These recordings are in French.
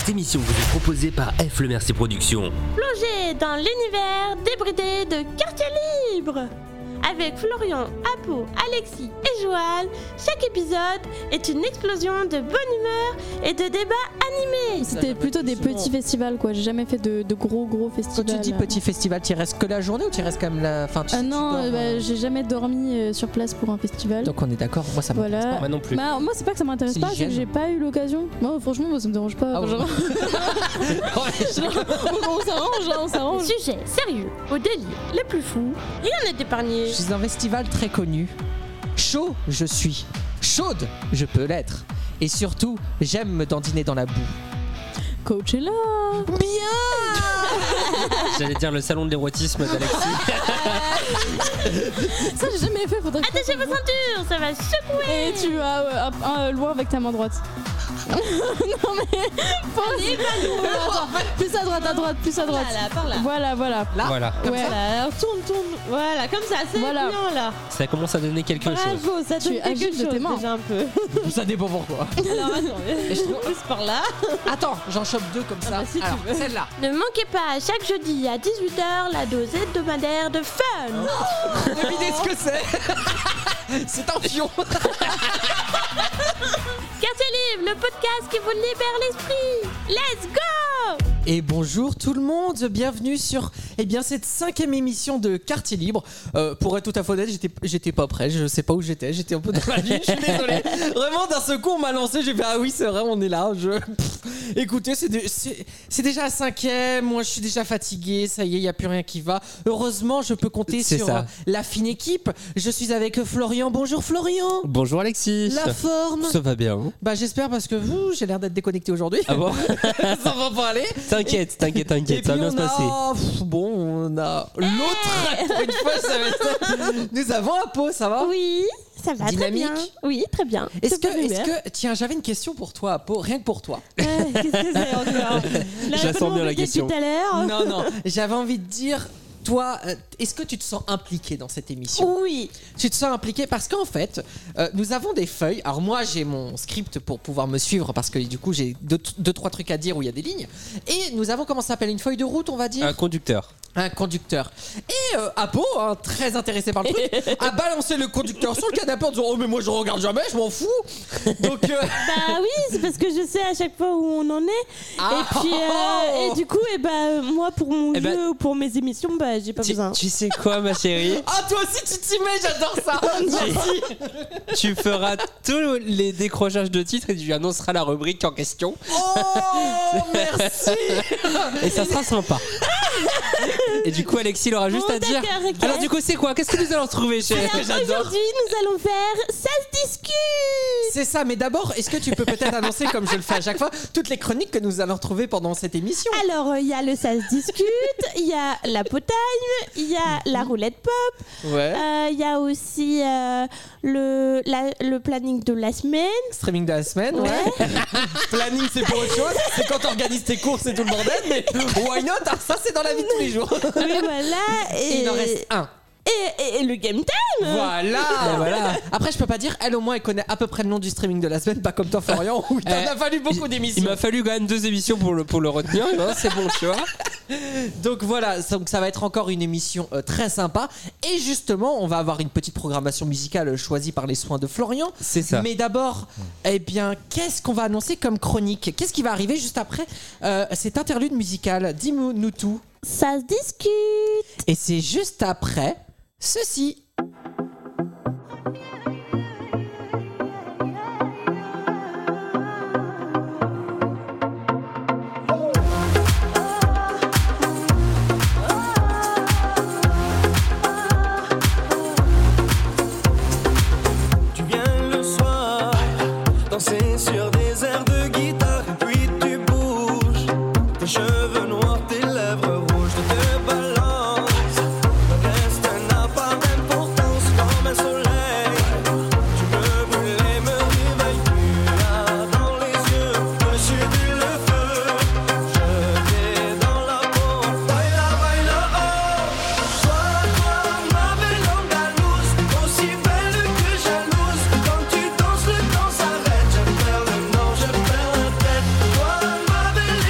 Cette émission vous est proposée par F Le Mercier Productions. Plongez dans l'univers débridé de Quartier Libre. Avec Florian, Apo, Alexis et Joanne, chaque épisode est une explosion de bonne humeur et de débats animés. C'était plutôt des petits festivals quoi, j'ai jamais fait de gros festivals. Quand tu dis petit festival, tu restes que la journée ou tu restes comme la fin tu non, dors, j'ai jamais dormi sur place pour un festival. Donc on est d'accord, moi ça m'intéresse voilà. pas. Moi non plus. Bah, moi c'est pas que ça m'intéresse C'est pas, c'est que j'ai pas eu l'occasion. Moi franchement moi, ça me dérange pas. Ah genre... on s'arrange. Sujet sérieux, au délire les plus fous, rien n'est épargné. Je suis un festival très connu. Chaud, je suis. Chaude, je peux l'être. Et surtout, j'aime me dandiner dans la boue. Coachella. J'allais dire le salon de l'érotisme d'Alexis. Ça j'ai jamais fait, faudrait que... Attachez vos ceintures, ça va secouer. Et tu vas loin avec ta main droite. Non mais plus à droite, plus à droite. Là, par là. Voilà. Là, Voilà. comme Ouais. ça. Voilà, alors tourne. Voilà, comme ça, c'est Voilà. bien là. Ça commence à donner quelque chose. Bravo, ça Tu donne es agile quelque de tes chose mains. déjà un peu. Ça dépend pourquoi. Alors attends, je trouve- on pousse par là. Attends, j'en chope deux comme ça. bah, si tu Alors, veux. celle-là. Ne manquez pas chaque jeudi à 18h la dose hebdomadaire de fun. Devinez ce que c'est. C'est un fion. Quartier Libre, le podcast qui vous libère l'esprit. Let's go. Et bonjour tout le monde, bienvenue sur cette 5e émission de Quartier Libre. Pour être tout à fait honnête, j'étais pas prêt, je sais pas où j'étais un peu dans la nuit, je suis désolé. Vraiment d'un seul coup on m'a lancé, j'ai fait ah oui c'est vrai on est là. Écoutez c'est déjà la 5e, moi je suis déjà fatigué, ça y est, il n'y a plus rien qui va. Heureusement je peux compter C'est sur ça. la fine équipe. Je suis avec Florian, bonjour Florian. Bonjour Alexis. La forme. Ça va bien. Bah j'espère parce que j'ai l'air d'être déconnecté aujourd'hui. Ah bon? Ça va pas aller. T'inquiète, Et ça va puis bien se passer. on a l'autre. Pour une fois, ça va être... Nous avons Apo, ça va? Oui, ça va Dynamique. très bien. Oui, très bien. Est-ce Super humeur. que... Tiens, j'avais une question pour toi, Apo, rien que pour toi. Qu'est-ce que c'est encore Je la sens bien la question. Tout à l'heure. Non, j'avais envie de dire... Toi, est-ce que tu te sens impliqué dans cette émission? Oui. Tu te sens impliqué parce qu'en fait, nous avons des feuilles. Alors moi, j'ai mon script pour pouvoir me suivre parce que du coup, j'ai deux, trois trucs à dire où il y a des lignes. Et nous avons, comment ça s'appelle, une feuille de route, on va dire? Un conducteur. Un conducteur. Et Apo, très intéressé par le truc, a balancé le conducteur sur le canapé en disant oh mais moi je regarde jamais, je m'en fous. Donc Bah oui, c'est parce que je sais à chaque fois où on en est. Ah. Et puis, et du coup, moi pour mon Eh ben, jeu ou pour mes émissions, bah j'ai pas besoin. Tu sais quoi ma chérie? ah toi aussi tu t'y mets, j'adore ça. Tu feras tous les décrochages de titres et tu annonceras la rubrique en question. Oh merci. Et ça sera sympa. Et du coup Alexis il aura juste Bon, à dire. d'accord, ok. Alors du coup c'est quoi? Qu'est-ce que nous allons trouver chez Alors aujourd'hui, nous allons faire Ça se discute. C'est ça, mais d'abord, est-ce que tu peux peut-être annoncer, comme je le fais à chaque fois, toutes les chroniques que nous allons retrouver pendant cette émission? Alors, il y a le Ça se discute, il y a la potagne, il y a la roulette pop, Ouais. il y a aussi le planning de la semaine. Streaming de la semaine, ouais. Planning, c'est pour autre chose. C'est quand t'organises tes courses et tout le bordel, mais why not? Ah, ça, c'est dans la vie de tous les jours. Oui, voilà. Et il en reste un. Et le game time. Voilà. Après, je peux pas dire, elle au moins, elle connaît à peu près le nom du streaming de la semaine, pas comme toi, Florian, où il t'en a fallu beaucoup d'émissions. Il m'a fallu quand même 2 émissions pour le retenir. Non, c'est bon, tu vois. Donc voilà, donc ça va être encore une émission très sympa. Et justement, on va avoir une petite programmation musicale choisie par les soins de Florian. C'est ça. Mais d'abord, qu'est-ce qu'on va annoncer comme chronique? Qu'est-ce qui va arriver juste après cet interlude musical? Dis-nous tout. Ça se discute. Et c'est juste après ceci. Tu viens le soir, danser sur des airs de guitare, puis tu bouges, tes cheveux noirs, tes lèvres rouges, tu te balances. Le reste n'a pas d'importance comme un soleil. Tu me brûles et me réveilles, tu as dans les yeux, dessus du le feu. Je t'ai dans la peau, baila, baila, oh. Toi, ma belle andalouse, aussi belle que jalouse. Quand tu danses, le temps s'arrête. Je perds le nord, je perds la tête. Toi, ma belle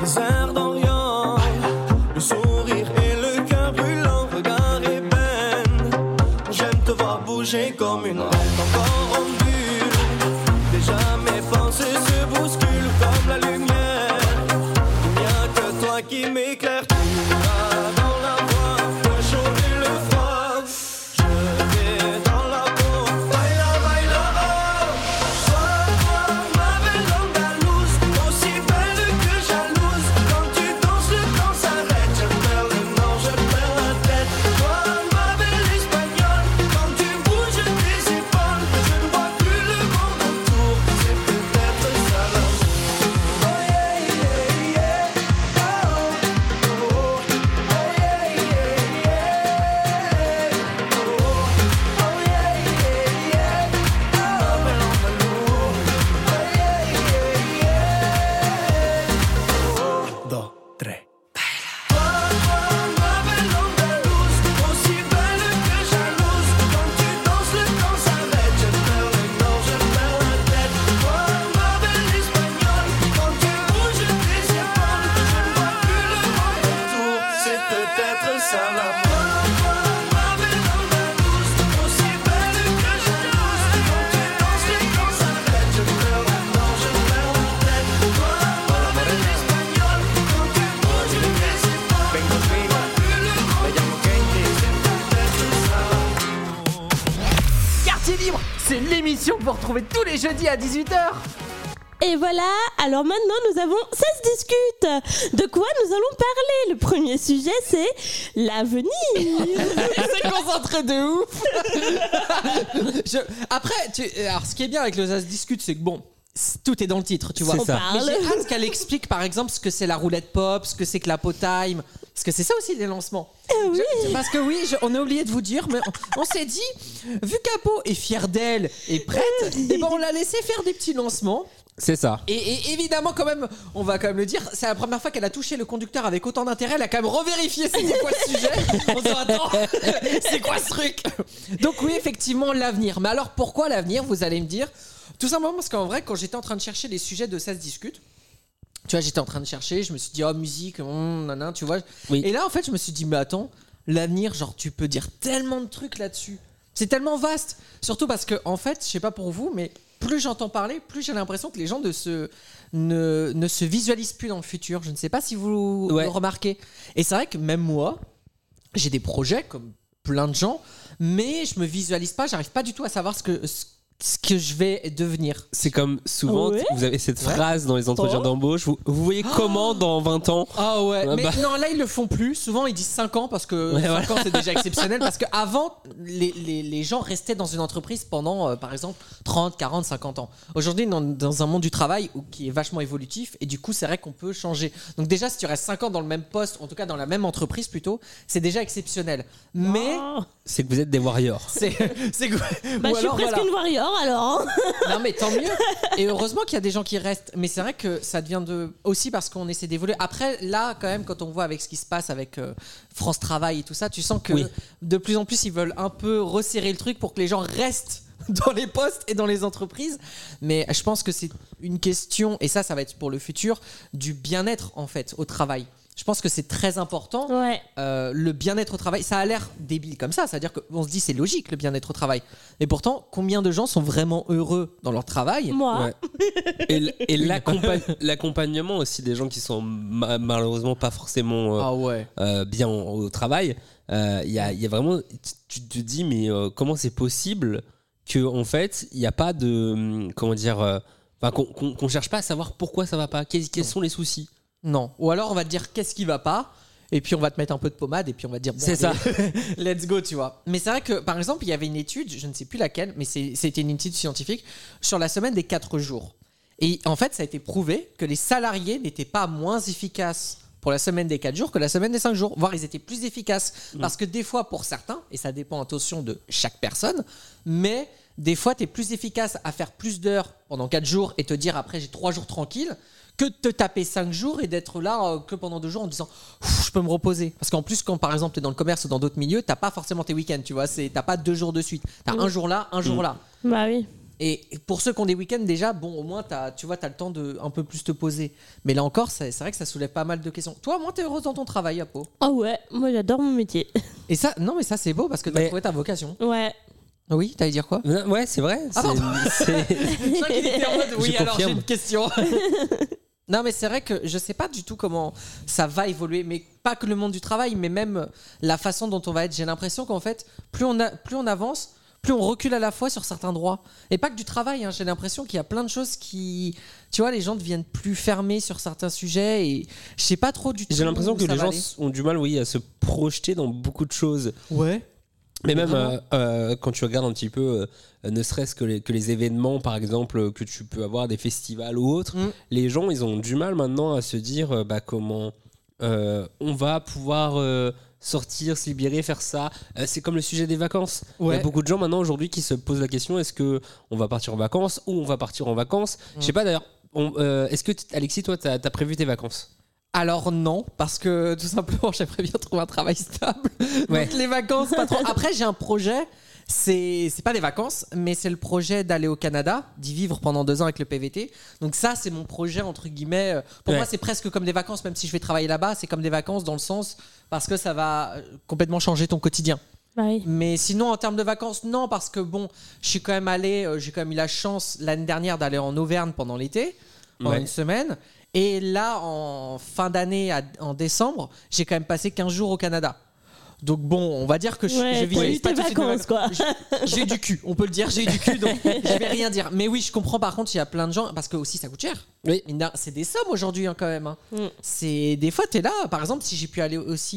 des airs d'Orient, le sourire et le cœur brûlant, regard ébène. J'aime te voir bouger comme une reine, encore en bulle. Déjà mes pensées se bousculent comme la lumière. Il n'y a que toi qui m'éclaire. Tu m'as dans la voix, le chaud et le froid. Je vais dans la peau, baila, baila, oh. Toi, ma belle Andalouse, aussi belle que jalouse. Quand tu danses, le temps s'arrête. Je perds le nord, je perds la tête. Toi, ma belle Espagnole, quand tu bouges tes épaules, je ne vois plus le monde autour. C'est peut-être ça la vie. Oh yeah, yeah, yeah. Oh, oh, oh. Oh yeah, yeah, yeah. Oh, oh yeah, yeah, yeah. Oh, ma belle Andalouse. Oh yeah, yeah, yeah. Oh, dos, tres. Toi, ma belle Andalouse, aussi belle que jalouse. Quand tu danses, le temps s'arrête. Je perds le nord, je perds la tête. Toi, ma belle Espagnole, quand tu bouges tes épaules, je ne vois plus le monde autour. C'est peut-être ça la vie. Toi, ma belle Andalouse, aussi belle que jalouse. Quand tu danses, le temps s'arrête. Je perds le nord, je perds la tête. Toi, ma belle Espagnole, quand tu bouges tes épaules, je ne vois plus le monde autour. C'est peut-être ça. Quartier Libre, c'est l'émission que vous retrouvez tous les jeudis à 18h. Et voilà, alors maintenant nous avons Ça se discute. De quoi nous allons parler? Le premier sujet c'est l'avenir. C'est concentré de ouf. Après, alors ce qui est bien avec le Ça se discute, c'est que bon, tout est dans le titre, tu vois. C'est ça. Mais j'ai hâte qu'elle explique par exemple ce que c'est la roulette pop, ce que c'est que la Potime, parce que c'est ça aussi les lancements. Parce que oui, on a oublié de vous dire, mais on s'est dit, vu qu'Apo est fière d'elle et prête, et ben on l'a laissé faire des petits lancements. C'est ça. Et évidemment, quand même, on va quand même le dire, c'est la première fois qu'elle a touché le conducteur avec autant d'intérêt. Elle a quand même revérifié c'était quoi ce sujet. On se dit, attends, c'est quoi ce truc? Donc oui, effectivement, l'avenir. Mais alors, pourquoi l'avenir, vous allez me dire? Tout simplement parce qu'en vrai, quand j'étais en train de chercher les sujets de Ça se discute, tu vois, j'étais en train de chercher, je me suis dit, oh, musique, nanan, tu vois. Oui. Et là, en fait, je me suis dit, mais attends, l'avenir, genre, tu peux dire tellement de trucs là-dessus. C'est tellement vaste. Surtout parce que, en fait, je sais pas pour vous, mais plus j'entends parler, plus j'ai l'impression que les gens ne se visualisent plus dans le futur. Je ne sais pas si vous le remarquez. Et c'est vrai que même moi, j'ai des projets comme plein de gens, mais je me visualise pas, j'arrive pas du tout à savoir ce que je vais devenir. C'est comme souvent, Ouais. vous avez cette phrase dans les entretiens d'embauche, vous voyez comment dans 20 ans? Ah ouais, Ah mais bah. non, là ils le font plus. Souvent ils disent 5 ans parce que Ouais, 5 ans c'est déjà exceptionnel. Parce qu'avant, les gens restaient dans une entreprise pendant par exemple 30, 40, 50 ans. Aujourd'hui, dans un monde du travail qui est vachement évolutif, et du coup, c'est vrai qu'on peut changer. Donc, déjà, si tu restes 5 ans dans le même poste, en tout cas dans la même entreprise plutôt, c'est déjà exceptionnel. Mais C'est que vous êtes des warriors. c'est Bah, ou je suis alors, presque voilà. une warrior alors. hein. Non mais tant mieux. Et heureusement qu'il y a des gens qui restent. Mais c'est vrai que ça devient aussi parce qu'on essaie d'évoluer. Après là quand même, quand on voit avec ce qui se passe avec France Travail et tout ça, tu sens que Oui. de plus en plus ils veulent un peu resserrer le truc pour que les gens restent dans les postes et dans les entreprises. Mais je pense que c'est une question, et ça va être pour le futur, du bien-être en fait au travail. Je pense que c'est très important. Ouais. Le bien-être au travail, ça a l'air débile comme ça, c'est-à-dire qu'on se dit c'est logique le bien-être au travail. Et pourtant, combien de gens sont vraiment heureux dans leur travail? Moi. Ouais. Et l'accompagnement aussi des gens qui sont malheureusement pas forcément Ah ouais. bien au travail. Il y a vraiment, tu te dis mais comment c'est possible que en fait il n'y a pas de comment dire, qu'on cherche pas à savoir pourquoi ça va pas, quels sont les soucis. Non. Ou alors on va te dire qu'est-ce qui va pas, et puis on va te mettre un peu de pommade, et puis on va te dire bon, C'est ça. let's go, tu vois. Mais c'est vrai que par exemple il y avait une étude, je ne sais plus laquelle, mais c'était une étude scientifique sur la semaine des 4 jours. Et en fait ça a été prouvé que les salariés n'étaient pas moins efficaces pour la semaine des 4 jours que la semaine des 5 jours, voire ils étaient plus efficaces. Parce que des fois pour certains, et ça dépend attention de chaque personne, mais des fois tu es plus efficace à faire plus d'heures pendant 4 jours et te dire après j'ai 3 jours tranquilles, que de te taper 5 jours et d'être là que pendant 2 jours en disant je peux me reposer. Parce qu'en plus, quand par exemple tu es dans le commerce ou dans d'autres milieux, t'as pas forcément tes week-ends, tu vois, t'as pas 2 jours de suite. T'as un jour là, un jour là. Bah oui. Et pour ceux qui ont des week-ends, déjà, bon, au moins, tu vois, t'as le temps de un peu plus te poser. Mais là encore, c'est vrai que ça soulève pas mal de questions. Toi, au moins, t'es heureuse dans ton travail, Apo. Oh ouais, moi j'adore mon métier. Et ça, non, mais ça, c'est beau parce que t'as Mais- trouvé ta vocation. Ouais. Oui, t'allais dire quoi? Ouais, c'est vrai. Ah, pardon. c'est- Je crois qu'il était en mode, oui, Je alors j'ai confirme. une question. Non, mais c'est vrai que je sais pas du tout comment ça va évoluer, mais pas que le monde du travail, mais même la façon dont on va être. J'ai l'impression qu'en fait, plus on avance, plus on recule à la fois sur certains droits. Et pas que du travail, hein. J'ai l'impression qu'il y a plein de choses qui... Tu vois, les gens deviennent plus fermés sur certains sujets et je sais pas trop du tout. J'ai l'impression où que ça les va gens aller. ont du mal, oui, à se projeter dans beaucoup de choses. Ouais. Mais même vraiment. quand tu regardes un petit peu, ne serait-ce que les événements, par exemple, que tu peux avoir, des festivals ou autres, les gens, ils ont du mal maintenant à se dire comment on va pouvoir sortir, se libérer, faire ça. C'est comme le sujet des vacances. Il Ouais. y a beaucoup de gens maintenant aujourd'hui qui se posent la question, est-ce qu'on va partir en vacances ou on va partir en vacances? Je sais pas d'ailleurs, est-ce que Alexis, toi, t'as prévu tes vacances? Alors non, parce que tout simplement j'aimerais bien trouver un travail stable. Ouais. Donc les vacances, pas trop. Après j'ai un projet, c'est pas des vacances, mais c'est le projet d'aller au Canada, d'y vivre pendant 2 ans avec le PVT. Donc ça c'est mon projet entre guillemets. Pour Ouais. moi c'est presque comme des vacances, même si je vais travailler là-bas, c'est comme des vacances dans le sens parce que ça va complètement changer ton quotidien. Bah oui. Mais sinon, en termes de vacances, non, parce que bon, je suis quand même allé, j'ai quand même eu la chance l'année dernière d'aller en Auvergne pendant l'été, pendant Ouais. une semaine. Et là, en fin d'année, en décembre, j'ai quand même passé 15 jours au Canada. Donc bon, on va dire que je Ouais, t'as visualise eu pas tes tout de suite mes vacances, quoi. J'ai eu du cul, on peut le dire, j'ai eu du cul, donc je vais rien dire. Mais oui, je comprends par contre, il y a plein de gens, parce que aussi ça coûte cher. Oui. Mine de rien, c'est des sommes aujourd'hui hein, quand même. Hein. Mm. C'est des fois, t'es là, par exemple, si j'ai pu aller aussi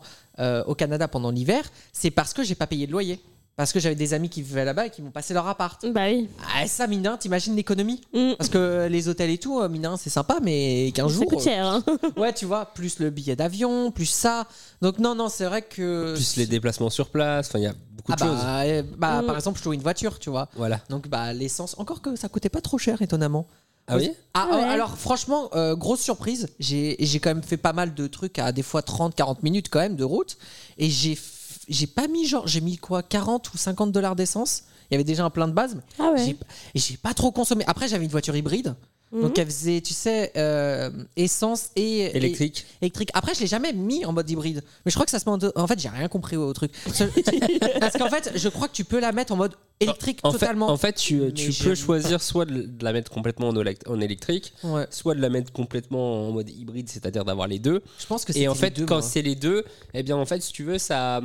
au Canada pendant l'hiver, c'est parce que j'ai pas payé de loyer. Parce que j'avais des amis qui vivaient là-bas et qui m'ont passé leur appart. Bah oui. Ah, ça, mine de rien, t'imagines l'économie? Mm. Parce que les hôtels et tout, mine de rien, c'est sympa, mais 15 Ça jours. coûte cher. Hein. Ouais, tu vois, plus le billet d'avion, plus ça. Donc, non, c'est vrai que. Plus les déplacements sur place, enfin, il y a beaucoup de choses. Bah, Mm. par exemple, je louais une voiture, tu vois. Voilà. Donc, bah, l'essence, encore que ça coûtait pas trop cher, étonnamment. Ah oui? Ah, Ouais. alors, franchement, grosse surprise. J'ai quand même fait pas mal de trucs à des fois 30-40 minutes quand même de route. Et j'ai pas mis j'ai mis quoi, 40 ou 50 $ d'essence. Il y avait déjà un plein de base. Mais Ah ouais. j'ai pas trop consommé. Après, j'avais une voiture hybride. Donc, elle faisait, tu sais, essence et Électrique. électrique. Après, je l'ai jamais mis en mode hybride. Mais je crois que ça se met en fait, j'ai rien compris au truc. Parce qu'en fait, je crois que tu peux la mettre en mode électrique totalement. En fait, tu j'ai- peux choisir soit de la mettre complètement en électrique, Ouais. soit de la mettre complètement en mode hybride, c'est-à-dire d'avoir les deux. Je pense que Et en c'était les fait, deux, quand moi. c'est les deux, eh bien, en fait, si tu veux, ça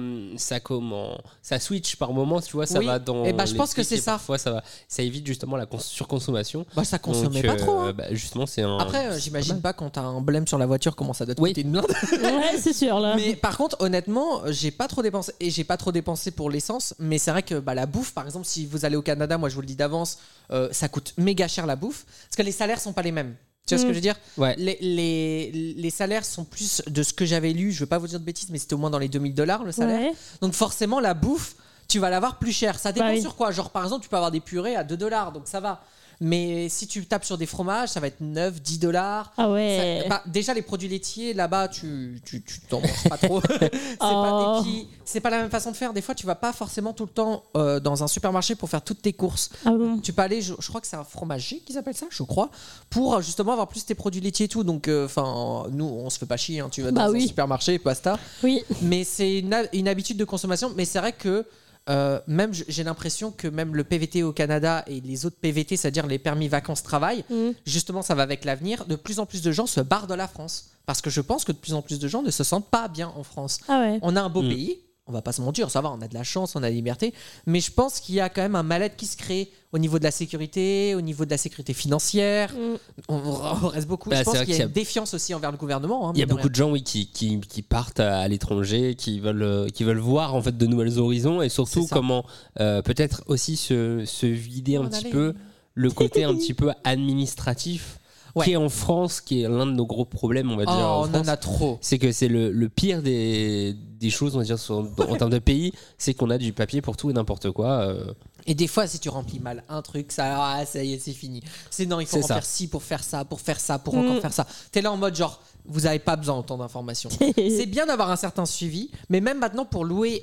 switch par moment, tu vois, ça Oui. va dans. Eh ben, je pense que l'électrique c'est et ça. Parfois, ça évite justement la surconsommation. Bah, ça consommait Donc, pas trop. Hein. bah, justement, c'est un. Après, j'imagine pas quand t'as un blême sur la voiture comment ça doit te Oui. coûter une blinde. Ouais, c'est sûr là. Mais par contre, honnêtement, j'ai pas trop dépensé. Et j'ai pas trop dépensé pour l'essence. Mais c'est vrai que bah, la bouffe, par exemple, si vous allez au Canada, moi je vous le dis d'avance, ça coûte méga cher la bouffe. Parce que les salaires sont pas les mêmes. Tu vois ce que je veux dire? Ouais. Les salaires sont plus de ce que j'avais lu. Je veux pas vous dire de bêtises, mais c'était au moins dans les 2000 $ le salaire. Ouais. Donc forcément, la bouffe, tu vas l'avoir plus cher. Ça dépend Bah oui. sur quoi. Genre, par exemple, tu peux avoir des purées à 2 $, donc ça va. Mais si tu tapes sur des fromages, ça va être 9, 10 $. Ah ouais. Bah, déjà, les produits laitiers, là-bas, tu t'en manges pas trop. Oh. Et puis, c'est pas la même façon de faire. Des fois, tu vas pas forcément tout le temps dans un supermarché pour faire toutes tes courses. Ah bon. Tu peux aller, je crois que c'est un fromager qu'ils appellent ça, je crois, pour justement avoir plus tes produits laitiers et tout. Donc, enfin, nous, on se fait pas chier. Hein, tu vas dans Bah un oui. supermarché, basta. Oui. Mais c'est une habitude de consommation. Mais c'est vrai que même j'ai l'impression que même le PVT au Canada et les autres PVT, c'est-à-dire les permis vacances-travail, justement, ça va avec l'avenir. De plus en plus de gens se barrent de la France. Parce que je pense que de plus en plus de gens ne se sentent pas bien en France. Ah ouais. On a un beau pays, on va pas se mentir, ça va, on a de la chance, on a la liberté, mais je pense qu'il y a quand même un mal-être qui se crée au niveau de la sécurité, au niveau de la sécurité financière. On reste beaucoup. Bah, je c'est pense vrai qu'il y qu'il a y a- une défiance aussi envers le gouvernement. Il y a beaucoup de gens oui, qui partent à l'étranger, qui veulent voir en fait de nouveaux horizons et surtout C'est ça. comment peut-être aussi se vider un On petit allait- peu le côté un petit peu administratif Ouais. qui est en France, qui est l'un de nos gros problèmes, on va dire. Oh, en on France. en a trop. C'est que c'est le pire des choses, on va dire, en termes de pays, c'est qu'on a du papier pour tout et n'importe quoi. Et des fois, si tu remplis mal un truc, ça y est, c'est fini. C'est non, il faut C'est remplir ça. ci pour faire ça, pour encore faire ça. T'es là en mode genre, vous n'avez pas besoin d'autant d'informations. C'est bien d'avoir un certain suivi, mais même maintenant pour louer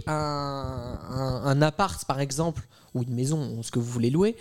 un appart, par exemple, ou une maison, ou ce que vous voulez louer,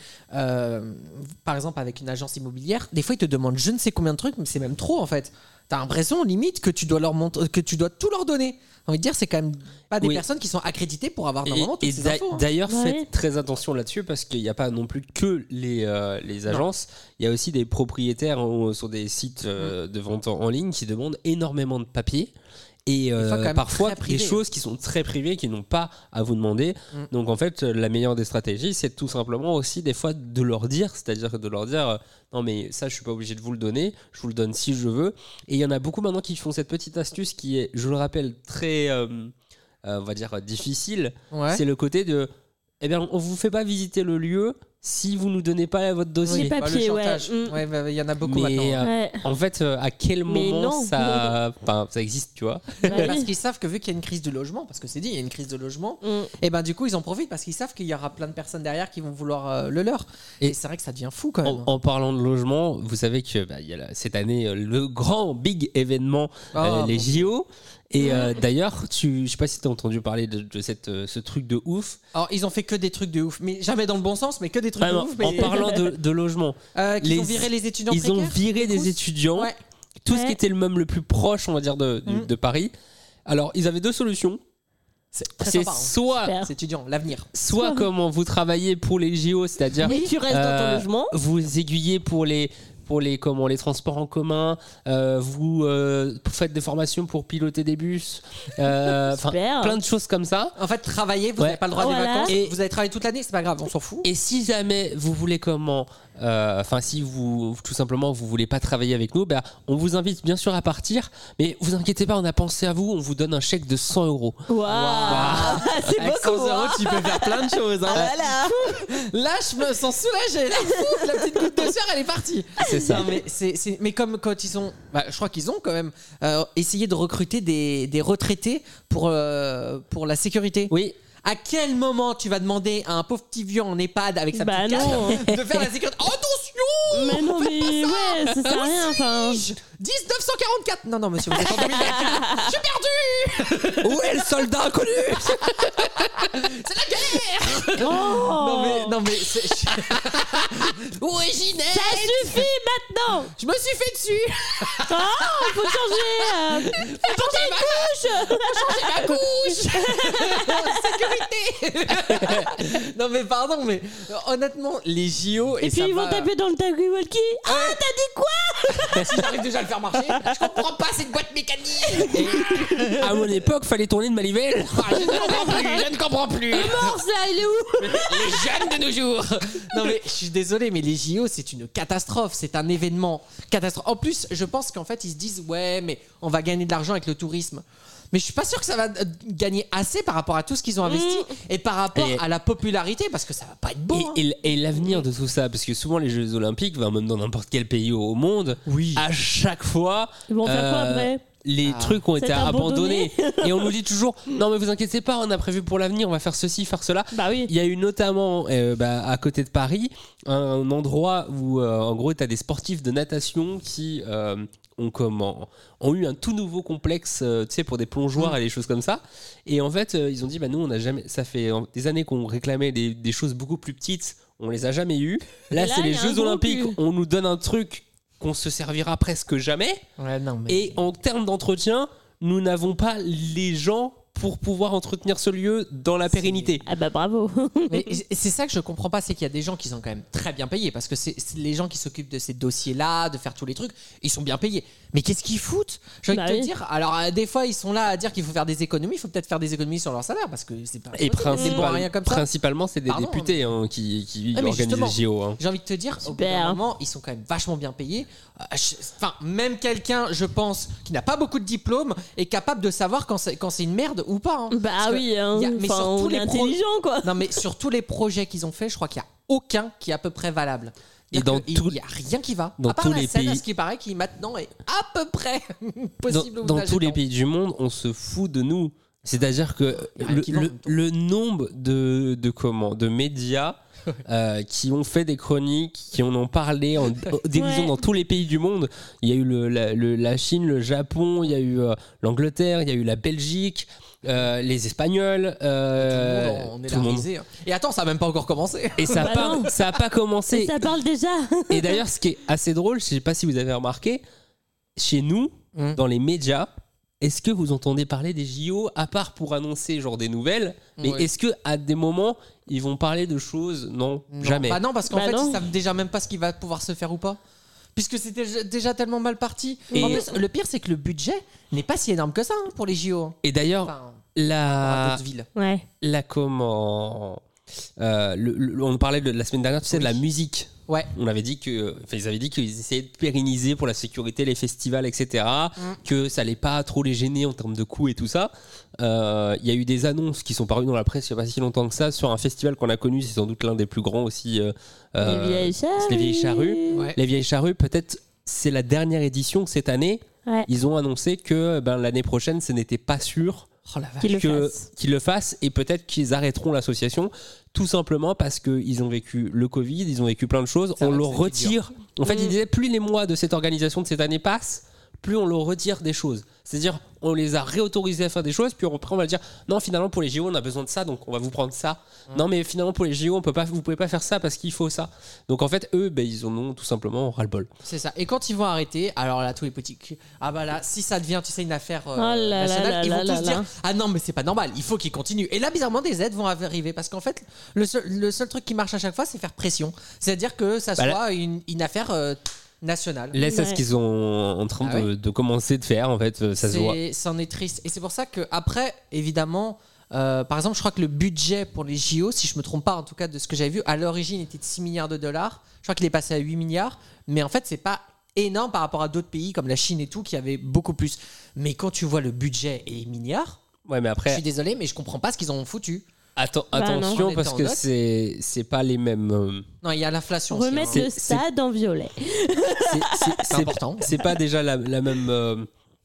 par exemple avec une agence immobilière, des fois ils te demandent je ne sais combien de trucs, mais c'est même trop en fait. T'as l'impression limite que tu dois leur montrer, que tu dois tout leur donner. J'ai envie de dire, c'est quand même pas des Oui. personnes qui sont accréditées pour avoir normalement toutes ces infos. D'ailleurs, Ouais. faites très attention là-dessus parce qu'il n'y a pas non plus que les agences. Il y a aussi des propriétaires sur des sites de vente en ligne qui demandent énormément de papiers. Et fois, quand même parfois très privé. des choses qui sont très privées, qui n'ont pas à vous demander. Donc en fait, la meilleure des stratégies, c'est tout simplement aussi des fois de leur dire, c'est-à-dire de leur dire non mais ça je suis pas obligé de vous le donner, je vous le donne si je veux. Et il y en a beaucoup maintenant qui font cette petite astuce qui est, je le rappelle, très on va dire difficile. Ouais. C'est le côté de eh bien on vous fait pas visiter le lieu si vous nous donnez pas votre dossier. Les papiers, le ouais. chantage. Ouais, bah, il y en a beaucoup maintenant. Mais Ouais. en fait, à quel Mais moment non. ça existe, tu vois? Bah oui. Parce qu'ils savent que vu qu'il y a une crise de logement, parce que c'est dit, il y a une crise de logement, Mm. et ben du coup ils en profitent parce qu'ils savent qu'il y aura plein de personnes derrière qui vont vouloir le leur. Et Et c'est vrai que ça devient fou quand même. En parlant de logement, vous savez que il y a cette année le grand big événement, Oh, les bon. JO. Et d'ailleurs, je sais pas si tu as entendu parler de ce truc de ouf. Alors ils ont fait que des trucs de ouf, mais jamais dans le bon sens, mais que des trucs Vraiment, de ouf. Mais... en parlant de logement, qu'ils ont viré les étudiants ils ont précaires, viré du coup. des étudiants, Ouais. tout ce Ouais. qui était le même le plus proche, on va dire, de Paris. Alors, ils avaient deux solutions. C'est très C'est sympa. Hein. soit Super. C'est étudiant, l'avenir. comment vous travaillez pour les JO, c'est-à-dire Mais tu restes dans ton logement. vous aiguillez pour les transports en commun, vous faites des formations pour piloter des bus, enfin Super. plein de choses comme ça. En fait, travailler, vous Ouais. n'avez pas le droit Voilà. des vacances. Et- Vous avez travaillé toute l'année, c'est pas grave, on s'en fout. Et si jamais vous voulez si vous tout simplement vous voulez pas travailler avec nous, on vous invite bien sûr à partir, mais vous inquiétez pas, on a pensé à vous, on vous donne un chèque de 100 €. Waouh. C'est Avec 100 beaucoup. €, tu peux faire plein de choses. Hein. Voilà. Là, je me sens soulagé. Là, fou, la petite goutte de sueur, elle est partie. C'est ça. Non, mais comme quand ils ont, je crois qu'ils ont quand même essayé de recruter des retraités pour la sécurité. Oui. À quel moment tu vas demander à un pauvre petit vieux en EHPAD avec sa Bah petite non. carte de faire la sécurité? Attention! Mais non, mais ouais, ça sert à rien. Enfin, 1944. Non, monsieur, vous êtes en 2024. Je suis perdu. Où est le soldat inconnu? Non mais originaire. ça suffit maintenant. Je me suis fait dessus. Oh, faut changer. Faut porter une couche. Sécurité. Non mais pardon, mais honnêtement, les JO Et puis ça ils vont va- taper dans le talkie-walkie. Ah, t'as dit quoi? Si j'arrive déjà à le faire marcher, je comprends pas cette boîte mécanique. À mon époque, fallait tourner de manivelle. Je ne comprends plus. Morse là, il est où? Les jeunes de nos jours. Non mais je suis désolé, mais les JO c'est une catastrophe, c'est un événement catastrophe. En plus, je pense qu'en fait ils se disent ouais, mais on va gagner de l'argent avec le tourisme. Mais je suis pas sûr que ça va gagner assez par rapport à tout ce qu'ils ont investi et par rapport Et- à la popularité, parce que ça va pas être beau. hein. Et l'avenir de tout ça, parce que souvent les Jeux Olympiques, même dans n'importe quel pays au monde, Oui. à chaque fois, Ils vont faire quoi après? les trucs ont été C'est abandonnés. Et on nous dit toujours non mais vous inquiétez pas, on a prévu pour l'avenir, on va faire ceci, faire cela. Bah oui. Il y a eu notamment à côté de Paris un endroit où en gros tu as des sportifs de natation qui ont eu un tout nouveau complexe tu sais, pour des plongeoires et des choses comme ça. Et en fait ils ont dit nous on a jamais, ça fait des années qu'on réclamait des choses beaucoup plus petites, on les a jamais eues. Là Et là, c'est les il y a un Jeux gros Olympiques, cul. on nous donne un truc qu'on se servira presque jamais. Ouais, non, mais... Et en termes d'entretien, nous n'avons pas les gens pour pouvoir entretenir ce lieu dans la pérennité. Ah bah bravo. Mais c'est ça que je comprends pas, c'est qu'il y a des gens qui sont quand même très bien payés, parce que c'est les gens qui s'occupent de ces dossiers-là, de faire tous les trucs, ils sont bien payés. Mais qu'est-ce qu'ils foutent? J'ai envie Bah de te oui. dire. Alors des fois ils sont là à dire qu'il faut faire des économies, il faut peut-être faire des économies sur leur salaire, parce que c'est pas Et c'est bon à rien comme ça. principalement, c'est des Pardon. députés qui Ah, mais organisent justement, les JO. hein. J'ai envie de te dire, au bout Super. d'un moment, ils sont quand même vachement bien payés. Enfin, même quelqu'un, je pense, qui n'a pas beaucoup de diplômes, est capable de savoir quand c'est une merde ou pas. hein. Bah Parce que oui, hein. il y a- mais Enfin, sur tous on est les intelligent quoi. Non, mais sur tous les projets qu'ils ont fait, je crois qu'il n'y a aucun qui est à peu près valable. Et dans il tout- n'y a rien qui va. dans à part tous la les scène, pays- à ce qui paraît, qui maintenant est à peu près possible. Dans tous les pays du monde, on se fout de nous. C'est-à-dire que Il y a rien qui va en même temps. le nombre de médias qui ont fait des chroniques, qui en ont parlé en dérision Ouais. dans tous les pays du monde. Il y a eu la Chine, le Japon, il y a eu l'Angleterre, il y a eu la Belgique, les Espagnols. Tout le monde en est tout le monde. risé. Et attends, ça a même pas encore commencé. Et ça Bah non. a pas commencé. Ça parle déjà. Et d'ailleurs, ce qui est assez drôle, je sais pas si vous avez remarqué, chez nous, dans les médias, est-ce que vous entendez parler des JO à part pour annoncer genre des nouvelles, mais Ouais. est-ce que à des moments ils vont parler de choses? Non, Non. jamais. Bah non, parce qu'en Bah fait, non. ils savent déjà même pas ce qui va pouvoir se faire ou pas. Puisque c'était déjà tellement mal parti. Et- En plus, le pire, c'est que le budget n'est pas si énorme que ça pour les JO. hein. Et d'ailleurs, Enfin, par rapport à d'autres villes. Ouais. la comment on parlait de la semaine dernière, tu sais, de la musique. Ouais. On avait dit que, enfin, ils avaient dit qu'ils essayaient de pérenniser pour la sécurité les festivals, etc. Que ça allait pas trop les gêner en termes de coûts et tout ça. Il y a eu des annonces qui sont parues dans la presse il y a pas si longtemps que ça sur un festival qu'on a connu, c'est sans doute l'un des plus grands aussi. Les vieilles charrues. c'est les Vieilles Charrues. Ouais. Les Vieilles Charrues, peut-être c'est la dernière édition cette année. Ouais. Ils ont annoncé que l'année prochaine, ce n'était pas sûr Oh la vache. Qu'ils le fassent. qu'ils le fassent et peut-être qu'ils arrêteront l'association tout simplement parce qu'ils ont vécu le Covid, ils ont vécu plein de choses. C'est On vrai leur que c'était retire. En fait, ils disaient plus les mois de cette organisation de cette année passent, plus on leur retire des choses. C'est-à-dire, on les a réautorisés à faire des choses, puis après on va dire non, finalement pour les JO on a besoin de ça, donc on va vous prendre ça. Non, mais finalement pour les JO vous pouvez pas faire ça parce qu'il faut ça. Donc en fait eux, ils en ont tout simplement ras-le-bol. C'est ça. Et quand ils vont arrêter, alors là, tous les petits culs, ah bah là, si ça devient, tu sais, une affaire là là nationale, là ils vont là tous là dire là. ah non, mais c'est pas normal, il faut qu'ils continuent. Et là, bizarrement, des aides vont arriver parce qu'en fait, le seul truc qui marche à chaque fois, c'est faire pression. C'est-à-dire que ça Bah, soit une affaire nationale. Là, c'est ce Ouais. qu'ils sont en train Ah de commencer de faire, en fait, ça se voit. C'en est triste. Et c'est pour ça que après, évidemment, par exemple, je crois que le budget pour les JO, si je me trompe pas, en tout cas de ce que j'avais vu, à l'origine était de 6 milliards de dollars. Je crois qu'il est passé à 8 milliards. Mais en fait, c'est pas énorme par rapport à d'autres pays comme la Chine et tout qui avaient beaucoup plus. Mais quand tu vois le budget et les milliards, Ouais, mais je après, suis désolé, mais je comprends pas ce qu'ils en ont foutu. attention non. parce que c'est pas les mêmes. Non, il y a l'inflation aussi, Remettre hein. le stade en violet. C'est important. C'est pas déjà la même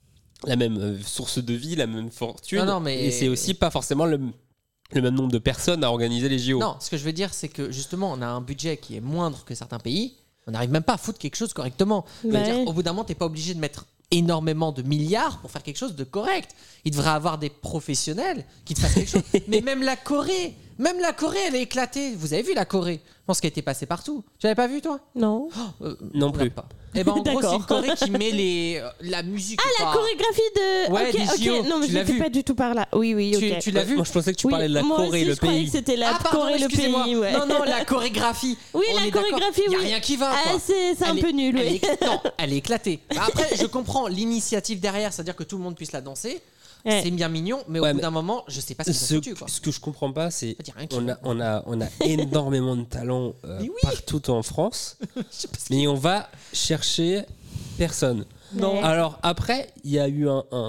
source de vie, la même fortune. Non, non, mais- Et c'est aussi pas forcément le même nombre de personnes à organiser les JO. Non, ce que je veux dire, c'est que justement, on a un budget qui est moindre que certains pays. On n'arrive même pas à foutre quelque chose correctement. Je veux Ouais. dire, au bout d'un moment, t'es pas obligé de mettre énormément de milliards pour faire quelque chose de correct. Il devrait avoir des professionnels qui te fassent quelque chose. Mais même la Corée, elle est éclatée. Vous avez vu la Corée? Je pense qu'elle était passée partout. Tu l'avais pas vu, toi? Non. Non Regarde plus. pas. Eh ben, en gros, c'est D'accord. une Corée qui met la musique. Ah, la enfin, chorégraphie de. Ouais, ok, des ok. JO, Non, mais tu je l'as n'étais vu. pas du tout par là. Oui, oui, ok. tu l'as vu? Moi, je pensais que tu Oui, parlais de la moi Corée, aussi, le je croyais pays. que c'était la Ah, pardon, Corée, le excusez-moi. pays. Ouais. Non, non, la chorégraphie. Oui, On la est d'accord. chorégraphie, Y a oui. rien qui va. Ah, quoi. c'est un Elle peu est- nul, elle oui. non, elle est éclatée. Après, je comprends l'initiative derrière, c'est-à-dire que tout le monde puisse la danser. Ouais. C'est bien mignon, mais Ouais, au bout mais d'un moment, je sais pas ce qu'ils ont Ce, foutu. Quoi. ce que je comprends pas, c'est Ça dit rien qui on va. a énormément de talents Mais oui. partout en France, mais on va chercher personne. Non. Alors après, il y a eu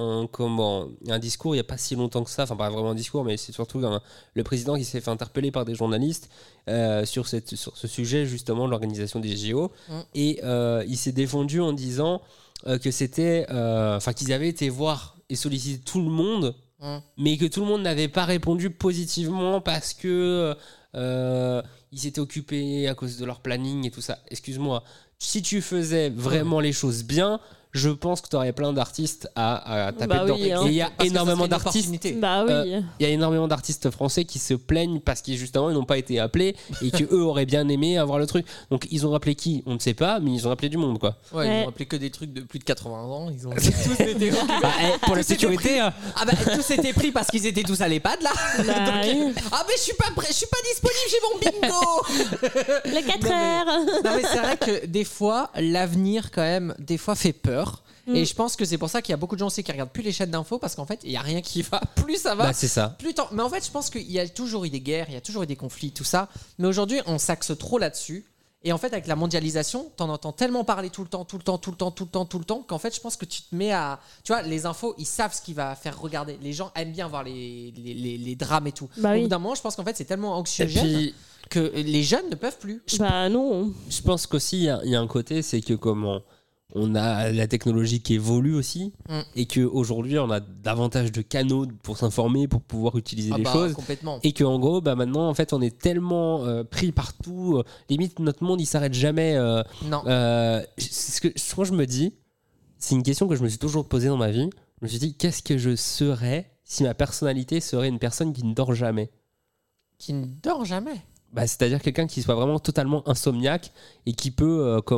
un discours il y a pas si longtemps que ça, enfin pas vraiment un discours, mais c'est surtout le président qui s'est fait interpeller par des journalistes sur ce sujet justement de l'organisation des JO, et il s'est défendu en disant que c'était, enfin qu'ils avaient été voir et solliciter tout le monde, mais que tout le monde n'avait pas répondu positivement parce que ils s'étaient occupés à cause de leur planning et tout ça. Excuse-moi, si tu faisais vraiment les choses bien, je pense que tu aurais plein d'artistes à taper Bah dedans. oui, hein. Et il y a Parce que ça énormément serait une d'artistes. opportunité. Bah oui. Il y a énormément d'artistes français qui se plaignent parce qu'ils justement ils n'ont pas été appelés et que eux auraient bien aimé avoir le truc. Donc ils ont rappelé qui? On ne sait pas, mais ils ont appelé du monde quoi. Ouais, ils Ouais. ont appelé que des trucs de plus de 80 ans. Ils ont tous été Pour la sécurité, Ah bah tous étaient pris parce qu'ils étaient tous à l'EHPAD là. Bah oui. Ah mais je suis pas prêt, je suis pas disponible, j'ai mon bingo. Les 4 Non, mais- heures. Non mais c'est vrai que des fois l'avenir quand même des fois fait peur. Et je pense que c'est pour ça qu'il y a beaucoup de gens aussi qui regardent plus les chaînes d'infos parce qu'en fait il y a rien qui va. Plus ça va. bah c'est ça. Plus tant. Mais en fait je pense qu'il y a toujours eu des guerres, il y a toujours eu des conflits, tout ça. Mais aujourd'hui on s'axe trop là-dessus. Et en fait avec la mondialisation, t'en entends tellement parler tout le temps qu'en fait je pense que tu te mets à... Tu vois, les infos, ils savent ce qui va faire regarder. Les gens aiment bien voir les drames et tout. Bah Au oui. bout d'un moment je pense qu'en fait c'est tellement Et anxiogène puis que les jeunes ne peuvent plus. Bah non. je pense qu'aussi il y a un côté, c'est que comment on a la technologie qui évolue aussi et qu'aujourd'hui on a davantage de canaux pour s'informer, pour pouvoir utiliser les choses. Complètement. Et qu'en gros, maintenant, en fait, on est tellement pris partout. Limite, notre monde, il s'arrête jamais. Non. Moi, je me dis, c'est une question que je me suis toujours posée dans ma vie. Je me suis dit, qu'est-ce que je serais si ma personnalité serait une personne qui ne dort jamais ? Qui ne dort jamais. C'est-à-dire quelqu'un qui soit vraiment totalement insomniaque et qui peut tout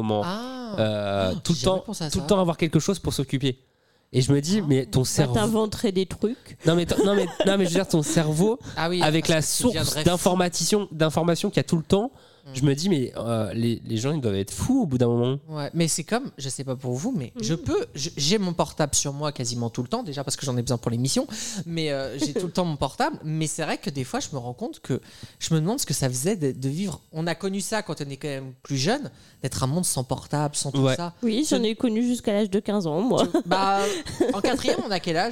le temps avoir quelque chose pour s'occuper. Et je me dis, mais ton cerveau... T'inventerais des trucs. Non mais je veux dire, ton cerveau, avec la source d'information qu'il y a tout le temps, je me dis, mais les gens, ils doivent être fous au bout d'un moment. Ouais, mais c'est comme, je sais pas pour vous, mais j'ai mon portable sur moi quasiment tout le temps, déjà parce que j'en ai besoin pour l'émission, mais j'ai tout le temps mon portable. Mais c'est vrai que des fois, je me rends compte que je me demande ce que ça faisait de vivre. On a connu ça quand on est quand même plus jeune, d'être un monde sans portable, sans tout ça. Oui, j'en ai connu jusqu'à l'âge de 15 ans, moi. En quatrième, on a quel âge ?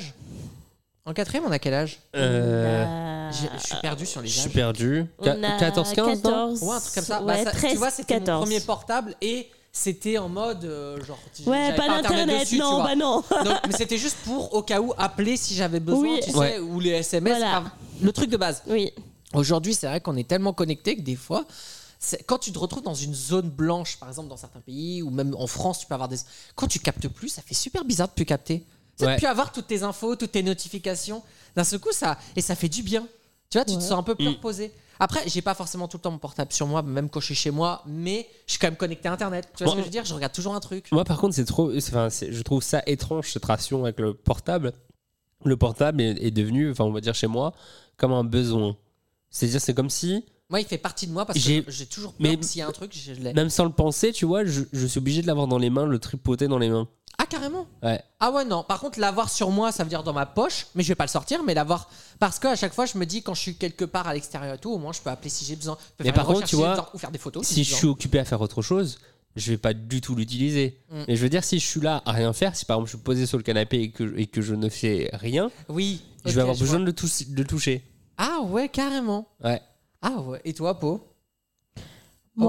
Je suis perdu sur les âges. Je suis perdu. 14, 15, non ? Ouais, un truc comme ça. Ouais, 13, tu vois, c'était 14. mon premier portable et c'était en mode genre. Ouais, j'avais pas d'internet, dessus, non, non. Donc, mais c'était juste pour au cas où appeler si j'avais besoin, tu sais, ou les SMS. Voilà. Le truc de base. Oui. Aujourd'hui, c'est vrai qu'on est tellement connectés que des fois. Quand tu te retrouves dans une zone blanche, par exemple dans certains pays, ou même en France, tu peux avoir des. Quand tu captes plus, ça fait super bizarre de plus capter. Tu sais, de plus avoir toutes tes infos, toutes tes notifications. D'un seul coup, ça fait du bien. Tu vois, tu te sens un peu plus reposé. Après, j'ai pas forcément tout le temps mon portable sur moi, même quand je suis chez moi, mais je suis quand même connecté à Internet. Tu vois ce que je veux dire ? Je regarde toujours un truc. Moi, par contre, je trouve ça étrange, cette ration avec le portable. Le portable est devenu, on va dire chez moi, comme un besoin. C'est-à-dire, c'est comme si... Moi, il fait partie de moi parce que j'ai toujours peur que s'il y a un truc, je l'ai. Même sans le penser, tu vois, je suis obligé de l'avoir dans les mains, le tripoter dans les mains. Ah, carrément ? Ouais. Ah ouais, non. Par contre, l'avoir sur moi, ça veut dire dans ma poche, mais je vais pas le sortir, mais l'avoir... Parce qu'à chaque fois, je me dis, quand je suis quelque part à l'extérieur et tout, au moins, je peux appeler si j'ai besoin. Mais par contre, tu vois, ou faire des photos. Si je suis occupé à faire autre chose, je vais pas du tout l'utiliser. Mais je veux dire, si je suis là à rien faire, si par exemple je suis posé sur le canapé et que je ne fais rien, je vais avoir besoin de le toucher. Ah ouais, carrément. Ouais. Ah ouais. Et toi, Po ? Moi,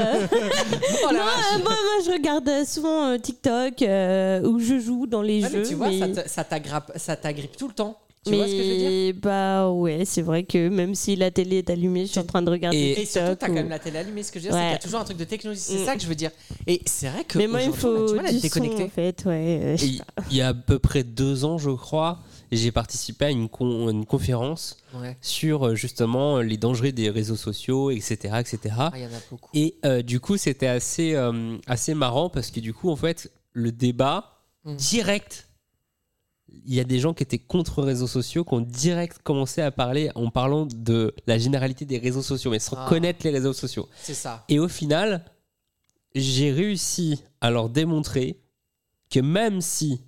Oh la vache. moi, je regarde souvent TikTok où je joue dans les jeux. Mais tu vois, ça t'agrippe tout le temps. Tu vois ce que je veux dire ? Ouais, c'est vrai que même si la télé est allumée, je suis en train de regarder Et TikTok. surtout, t'as quand même la télé allumée. Ce que je veux dire, c'est qu'il y a toujours un truc de technologie. C'est ça que je veux dire. Et c'est vrai que. Mais moi, il faut tu vois, du être déconnecté. son, en fait. Ouais, Il y a à peu près 2 ans, je crois, j'ai participé à une conférence sur justement les dangers des réseaux sociaux, etc. etc. Ah, il y en a beaucoup. Et du coup, c'était assez marrant parce que du coup, en fait, le débat direct, il y a des gens qui étaient contre les réseaux sociaux qui ont direct commencé à parler en parlant de la généralité des réseaux sociaux, mais sans connaître les réseaux sociaux. C'est ça. Et au final, j'ai réussi à leur démontrer que même si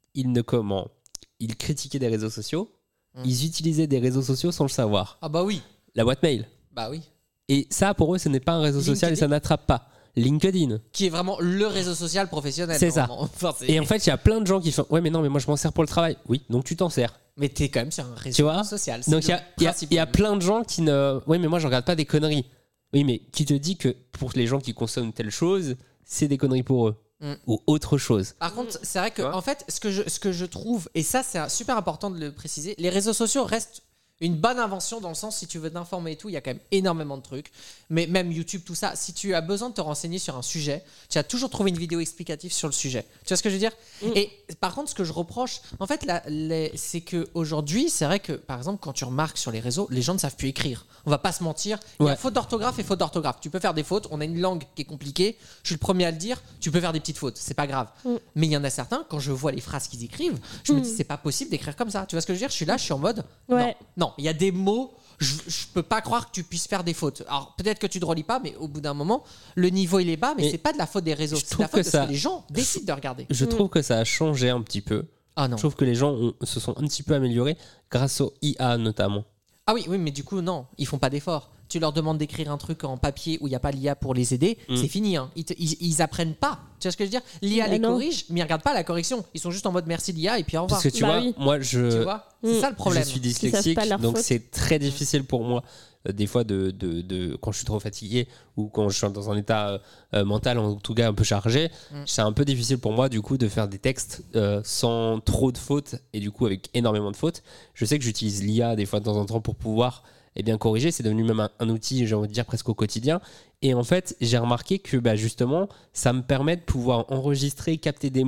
ils critiquaient des réseaux sociaux, ils utilisaient des réseaux sociaux sans le savoir. Ah bah oui. La boîte mail. Bah oui. Et ça, pour eux, ce n'est pas un réseau social et ça n'attrape pas. LinkedIn. Qui est vraiment le réseau social professionnel. C'est ça. Enfin, et en fait, il y a plein de gens qui font « Ouais, mais non, mais moi, je m'en sers pour le travail. » Oui, donc tu t'en sers. Mais t'es quand même sur un réseau social. Donc il y a plein de gens qui ne... Oui, mais moi, je regarde pas des conneries. Oui, mais qui te dit que pour les gens qui consomment telle chose, c'est des conneries pour eux. Ou autre chose. Par contre, c'est vrai que en fait, ce que je trouve, et ça c'est super important de le préciser, les réseaux sociaux restent une bonne invention dans le sens, si tu veux t'informer et tout, il y a quand même énormément de trucs. Mais même YouTube, tout ça, si tu as besoin de te renseigner sur un sujet, tu as toujours trouvé une vidéo explicative sur le sujet. Tu vois ce que je veux dire ? Et par contre, ce que je reproche, en fait, c'est qu'aujourd'hui, c'est vrai que, par exemple, quand tu remarques sur les réseaux, les gens ne savent plus écrire. On va pas se mentir. Il y a faute d'orthographe et faute d'orthographe. Tu peux faire des fautes. On a une langue qui est compliquée. Je suis le premier à le dire. Tu peux faire des petites fautes. C'est pas grave. Mais il y en a certains, quand je vois les phrases qu'ils écrivent, je me dis, c'est pas possible d'écrire comme ça. Tu vois ce que je veux dire ? Je suis là, je suis en mode, non, il y a des mots, je peux pas croire que tu puisses faire des fautes. Alors peut-être que tu ne relis pas, mais au bout d'un moment, le niveau il est bas, mais c'est pas de la faute des réseaux, c'est de la faute de ce que les gens décident de regarder. Je trouve que ça a changé un petit peu. Ah non. Je trouve que les gens se sont un petit peu améliorés grâce au IA notamment. Ah oui, mais du coup, non, ils font pas d'efforts. Tu leur demandes d'écrire un truc en papier où il n'y a pas l'IA pour les aider, c'est fini. Hein. Ils apprennent pas. Tu vois ce que je veux dire ? L'IA les corrige, mais ils regardent pas la correction. Ils sont juste en mode merci l'IA et puis au revoir. Parce que tu vois, moi tu vois, c'est ça le problème. Je suis dyslexique, donc c'est très difficile pour moi. des fois quand je suis trop fatigué ou quand je suis dans un état mental en tout cas un peu chargé, c'est un peu difficile pour moi du coup de faire des textes sans trop de fautes et du coup avec énormément de fautes. Je sais que j'utilise l'IA des fois de temps en temps pour pouvoir bien corriger, c'est devenu même un outil, j'ai envie de dire, presque au quotidien. Et en fait, j'ai remarqué que justement, ça me permet de pouvoir enregistrer, capter des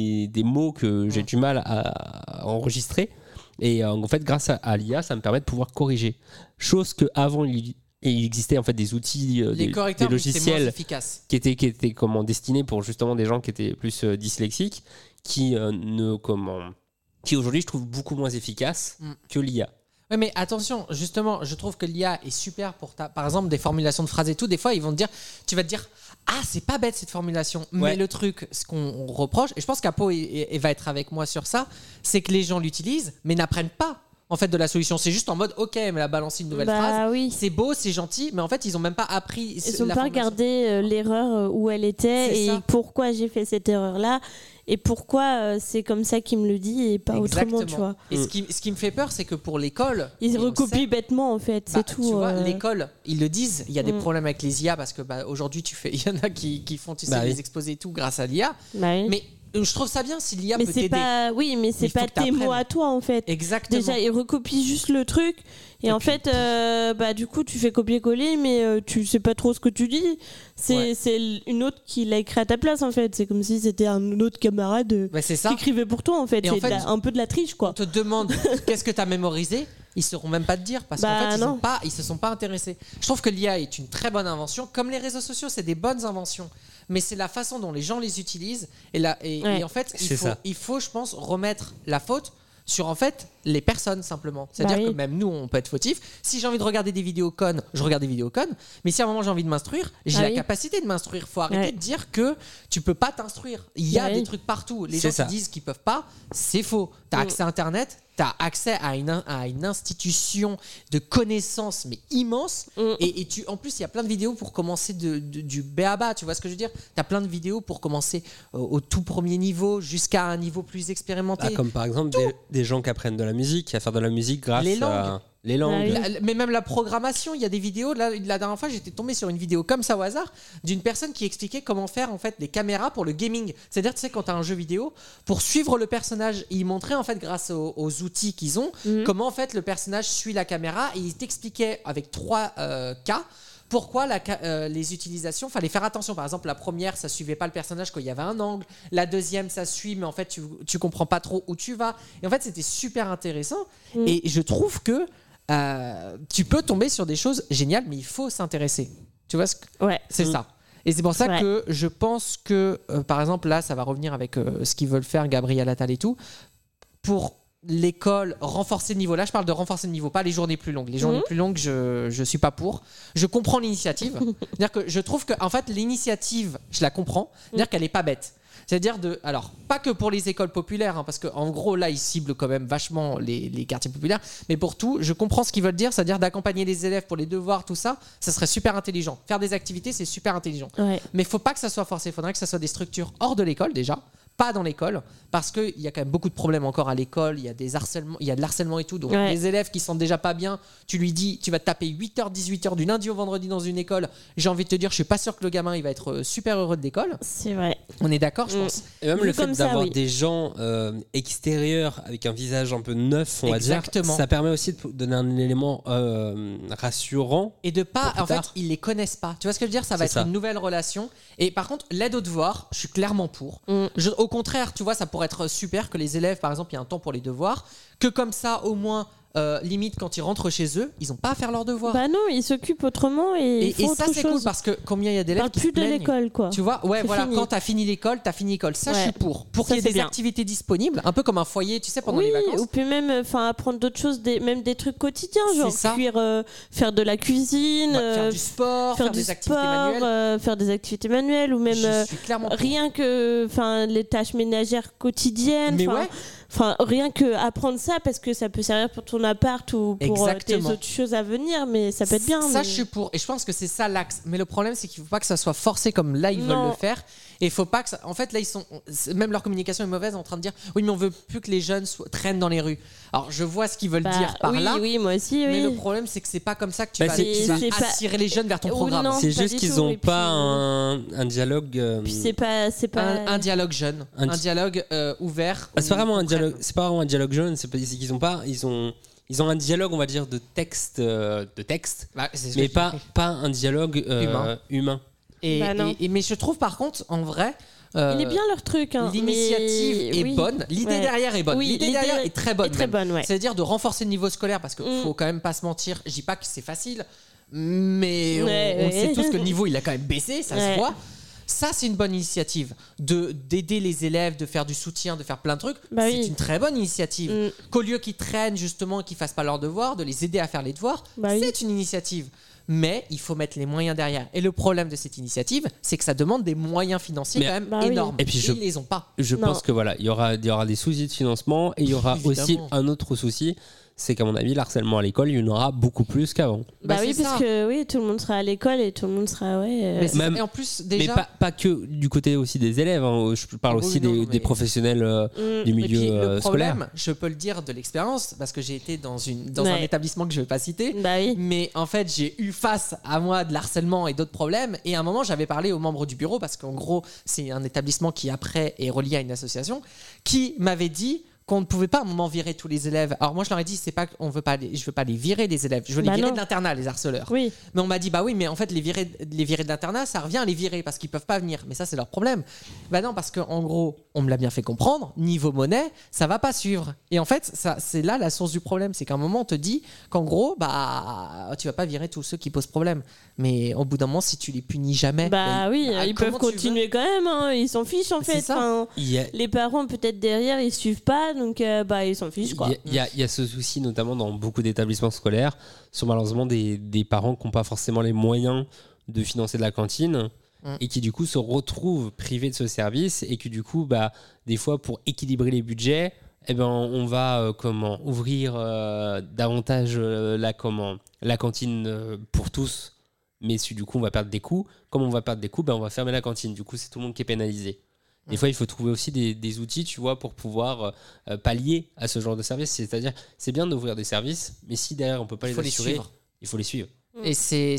mots que j'ai du mal à enregistrer. Et en fait, grâce à l'IA, ça me permet de pouvoir corriger. Chose qu'avant, il existait en fait des outils, des logiciels qui étaient destinés pour justement des gens qui étaient plus dyslexiques, qui aujourd'hui, je trouve beaucoup moins efficaces que l'IA. Oui, mais attention, justement, je trouve que l'IA est super pour par exemple, des formulations de phrases et tout. Des fois, tu vas te dire, ah, c'est pas bête cette formulation. Ouais. Mais le truc, ce qu'on reproche, et je pense qu'Apo va être avec moi sur ça, c'est que les gens l'utilisent, mais n'apprennent pas en fait de la solution. C'est juste en mode, ok, elle m'a balancé une nouvelle phrase. Oui. C'est beau, c'est gentil, mais en fait, ils ont même pas appris. Ils n'ont pas regardé l'erreur où elle était C'est et ça. pourquoi j'ai fait cette erreur-là. Et pourquoi c'est comme ça qu'il me le dit et pas Exactement. autrement, tu vois. Et ce qui me fait peur, c'est que pour l'école... Ils et on le recopient sait, bêtement, en fait, c'est tout. Tu vois, l'école, ils le disent, il y a des problèmes avec les IA parce que aujourd'hui, il y en a qui font les exposés et tout grâce à l'IA. Mais je trouve ça bien si l'IA peut t'aider. Mais c'est pas tes mots à toi, en fait. Exactement. Déjà, ils recopient juste le truc. Et en fait, du coup, tu fais copier-coller, mais tu sais pas trop ce que tu dis. C'est une autre qui l'a écrit à ta place, en fait. C'est comme si c'était un autre camarade qui écrivait pour toi, en fait. Et c'est un peu de la triche, quoi. On te demande qu'est-ce que tu as mémorisé, ils sauront même pas te dire parce qu'en fait, ils se sont pas intéressés. Je trouve que l'IA est une très bonne invention. Comme les réseaux sociaux, c'est des bonnes inventions. Mais c'est la façon dont les gens les utilisent. Et en fait, il faut, je pense, remettre la faute sur en fait les personnes simplement. C'est-à-dire que même nous, on peut être fautifs. Si j'ai envie de regarder des vidéos connes, je regarde des vidéos connes. Mais si à un moment j'ai envie de m'instruire, j'ai la capacité de m'instruire. Faut arrêter de dire que tu peux pas t'instruire. Il y a des trucs partout. Les gens qui disent qu'ils peuvent pas, c'est faux. T'as accès à Internet, t'as accès à une institution de connaissances mais immense. Et en plus, il y a plein de vidéos pour commencer du b.a.-ba. Tu vois ce que je veux dire? T'as plein de vidéos pour commencer au tout premier niveau jusqu'à un niveau plus expérimenté. Comme par exemple des gens qui apprennent de la musique, à faire de la musique grâce à les langues. Mais même la programmation, il y a des vidéos. Là, la dernière fois, j'étais tombé sur une vidéo comme ça au hasard d'une personne qui expliquait comment faire en fait des caméras pour le gaming. C'est-à-dire, tu sais, quand tu as un jeu vidéo, pour suivre le personnage, il montrait en fait grâce aux outils qu'ils ont comment en fait le personnage suit la caméra et il t'expliquait avec 3 cas. Pourquoi les utilisations, fallait faire attention. Par exemple, la première, ça suivait pas le personnage quand il y avait un angle. La deuxième, ça suit, mais en fait, tu comprends pas trop où tu vas. Et en fait, c'était super intéressant. Et je trouve que tu peux tomber sur des choses géniales, mais il faut s'intéresser. Tu vois c'est ça. Et c'est pour ça que je pense que, par exemple, là, ça va revenir avec ce qu'ils veulent faire, Gabriel Attal et tout, pour l'école, renforcer le niveau. Là, je parle de renforcer le niveau, pas les journées plus longues. Les journées plus longues, je suis pas pour. Je comprends l'initiative. C'est-à-dire que je trouve que, en fait, l'initiative, je la comprends. C'est-à-dire qu'elle est pas bête. C'est-à-dire alors, pas que pour les écoles populaires, parce qu'en gros, là, ils ciblent quand même vachement les quartiers populaires, mais pour tout, je comprends ce qu'ils veulent dire, c'est-à-dire d'accompagner les élèves pour les devoirs, tout ça, ça serait super intelligent. Faire des activités, c'est super intelligent. Mais faut pas que ça soit forcé, il faudrait que ça soit des structures hors de l'école, déjà, pas dans l'école, parce qu'il y a quand même beaucoup de problèmes encore à l'école, il y a des harcèlements, il y a de l'harcèlement et tout, donc les élèves qui sentent déjà pas bien, tu lui dis, tu vas te taper 8h, 18h du lundi au vendredi dans une école, j'ai envie de te dire, je suis pas sûr que le gamin, il va être super heureux de l'école. C'est vrai. On est d'accord, je pense. Et même le fait d'avoir des gens extérieurs avec un visage un peu neuf, on va dire, ça permet aussi de donner un élément rassurant. Et de pas, en fait, ils les connaissent pas. Tu vois ce que je veux dire? Ça va être une nouvelle relation. Et par contre, l'aide aux devoirs, je suis clairement pour. Au contraire, tu vois, ça pourrait être super que les élèves, par exemple, il y a un temps pour les devoirs, que comme ça, au moins. Limite quand ils rentrent chez eux, ils n'ont pas à faire leurs devoirs. Bah non, ils s'occupent autrement et font ça autre c'est chose. cool parce que combien il y a d'élèves qui plus se plaignent. de l'école quoi. Tu vois, voilà, fini. Quand t'as fini l'école, Ça je suis pour qu'il y ait des activités disponibles, un peu comme un foyer, tu sais, pendant les vacances. Ou puis même apprendre d'autres choses, même des trucs quotidiens, genre cuire, faire de la cuisine, faire du sport, faire des activités manuelles, faire des activités manuelles ou même rien que les tâches ménagères quotidiennes. Mais Enfin, rien que apprendre ça parce que ça peut servir pour ton appart ou pour tes Exactement. autres choses à venir, mais ça peut être bien. Ça, mais... je suis pour. Et je pense que c'est ça l'axe. Mais le problème, c'est qu'il ne faut pas que ça soit forcé comme là, ils veulent Non. le faire. Et il faut pas que ça... En fait, là, même leur communication est mauvaise en train de dire oui, mais on veut plus que les jeunes traînent dans les rues. Alors, je vois ce qu'ils veulent dire par oui, là. oui, moi aussi, Mais oui. le problème, c'est que c'est pas comme ça que tu Bah, vas, c'est- tu vas c'est pas- attirer les jeunes vers ton Ou programme. non. C'est pas juste du qu'ils tout, n'ont et pas puis, un dialogue. Puis c'est pas... Un dialogue jeune, Un un dialogue ouvert. C'est pas où vraiment un ils dialogue. comprennent. C'est pas vraiment un dialogue jeune. C'est qu'ils ont pas. Ils ont un dialogue, on va dire, de texte, Bah, c'est ce mais que pas je dis. pas un dialogue humain. Et, Bah, non. mais je trouve par contre, en vrai, Il est bien leur truc. Hein, l'initiative mais- est oui. bonne, l'idée Ouais. derrière est bonne, Oui, l'idée l'idée derrière est très bonne. est très même. bonne, ouais. C'est-à-dire de renforcer le niveau scolaire parce qu'il faut quand même pas se mentir. Je dis pas que c'est facile, mais Ouais, on ouais. sait tous que le niveau il a quand même baissé, ça Ouais. se voit. Ça, c'est une bonne initiative. D'aider les élèves, de faire du soutien, de faire plein de trucs. Bah c'est oui. une très bonne initiative. Qu'au lieu qu'ils traînent, justement, qu'ils fassent pas leurs devoirs, de les aider à faire les devoirs, Bah oui. c'est une initiative. Mais il faut mettre les moyens derrière. Et le problème de cette initiative, c'est que ça demande des moyens financiers Mais- quand même Bah oui. énormes. Et puis ils les ont pas. Je Non. pense que voilà, il y aura des soucis de financement et il y aura aussi Évidemment. un autre souci, c'est qu'à mon avis, l'harcèlement à l'école, il y en aura beaucoup plus qu'avant. Bah, Bah, oui, c'est parce ça. que oui, tout le monde sera à l'école et tout le monde sera... Mais c'est Même- ça. Et en plus, Mais déjà. pas que du côté aussi des élèves. Hein. Je parle Oui, aussi non, des, mais- des professionnels du Et milieu puis, le scolaire. problème, je peux le dire de l'expérience, parce que j'ai été dans un Ouais. établissement que je vais pas citer. Bah oui. Mais en fait, j'ai eu face à moi de l'harcèlement et d'autres problèmes. Et à un moment, j'avais parlé aux membres du bureau, parce qu'en gros, c'est un établissement qui après est relié à une association, qui m'avait dit qu'on ne pouvait pas à un moment virer tous les élèves. Alors moi, je leur ai dit, c'est pas qu'on veut pas, je veux pas les virer les élèves, je veux les Bah virer non. de l'internat, les harceleurs. Oui. Mais on m'a dit, bah oui, mais en fait, les virer de l'internat, ça revient à les virer parce qu'ils peuvent pas venir. Mais ça, c'est leur problème. Bah non, parce qu'en gros, on me l'a bien fait comprendre, niveau monnaie, ça va pas suivre. Et en fait, ça, c'est là la source du problème. C'est qu'à un moment, on te dit qu'en gros, bah, tu vas pas virer tous ceux qui posent problème. Mais au bout d'un moment, si tu les punis jamais. Bah oui, ils peuvent comment tu veux continuer quand même. Hein. Ils s'en fichent en C'est fait. ça. Enfin, Il y a, les parents, peut-être derrière, ils suivent pas. Donc, bah, ils s'en fichent quoi. il y a ce souci, notamment dans beaucoup d'établissements scolaires, sur malheureusement des parents qui n'ont pas forcément les moyens de financer de la cantine et qui du coup se retrouvent privés de ce service et qui du coup, bah, des fois, pour équilibrer les budgets, eh ben, on va ouvrir davantage la cantine pour tous. Mais du coup, on va perdre des coûts. Comme on va perdre des coûts, ben, on va fermer la cantine. Du coup, c'est tout le monde qui est pénalisé. Des fois, il faut trouver aussi des outils, tu vois, pour pouvoir pallier à ce genre de service. C'est-à-dire, c'est bien d'ouvrir des services, mais si derrière, on peut pas Il les faut les assurer, suivre. il faut les suivre. Et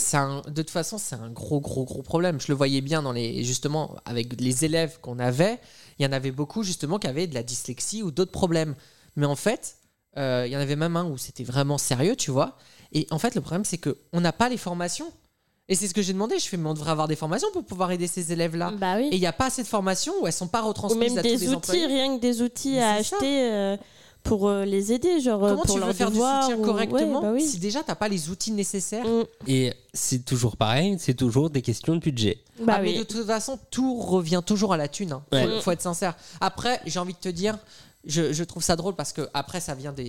de toute façon, c'est un gros problème. Je le voyais bien justement, avec les élèves qu'on avait. Il y en avait beaucoup, justement, qui avaient de la dyslexie ou d'autres problèmes. Mais en fait, il y en avait même un où c'était vraiment sérieux, tu vois. Et en fait, le problème, c'est qu'on n'a pas les formations. Et c'est ce que j'ai demandé. Je fais, mais on devrait avoir des formations pour pouvoir aider ces élèves-là. Bah oui. Et il n'y a pas assez de formations où elles sont pas Ou retransmises même à tous des les outils, employés. rien que des outils Mais à c'est ça. acheter pour les aider, genre Comment pour tu veux leurs faire du devoirs soutien ou- correctement Ouais, bah oui. si déjà t'as pas les outils nécessaires? Et c'est toujours pareil, c'est toujours des questions de budget. Bah Ah, oui. mais de toute façon, tout revient toujours à la thune. Hein. Ouais. Faut être sincère. Après, j'ai envie de te dire, je trouve ça drôle parce que après, ça vient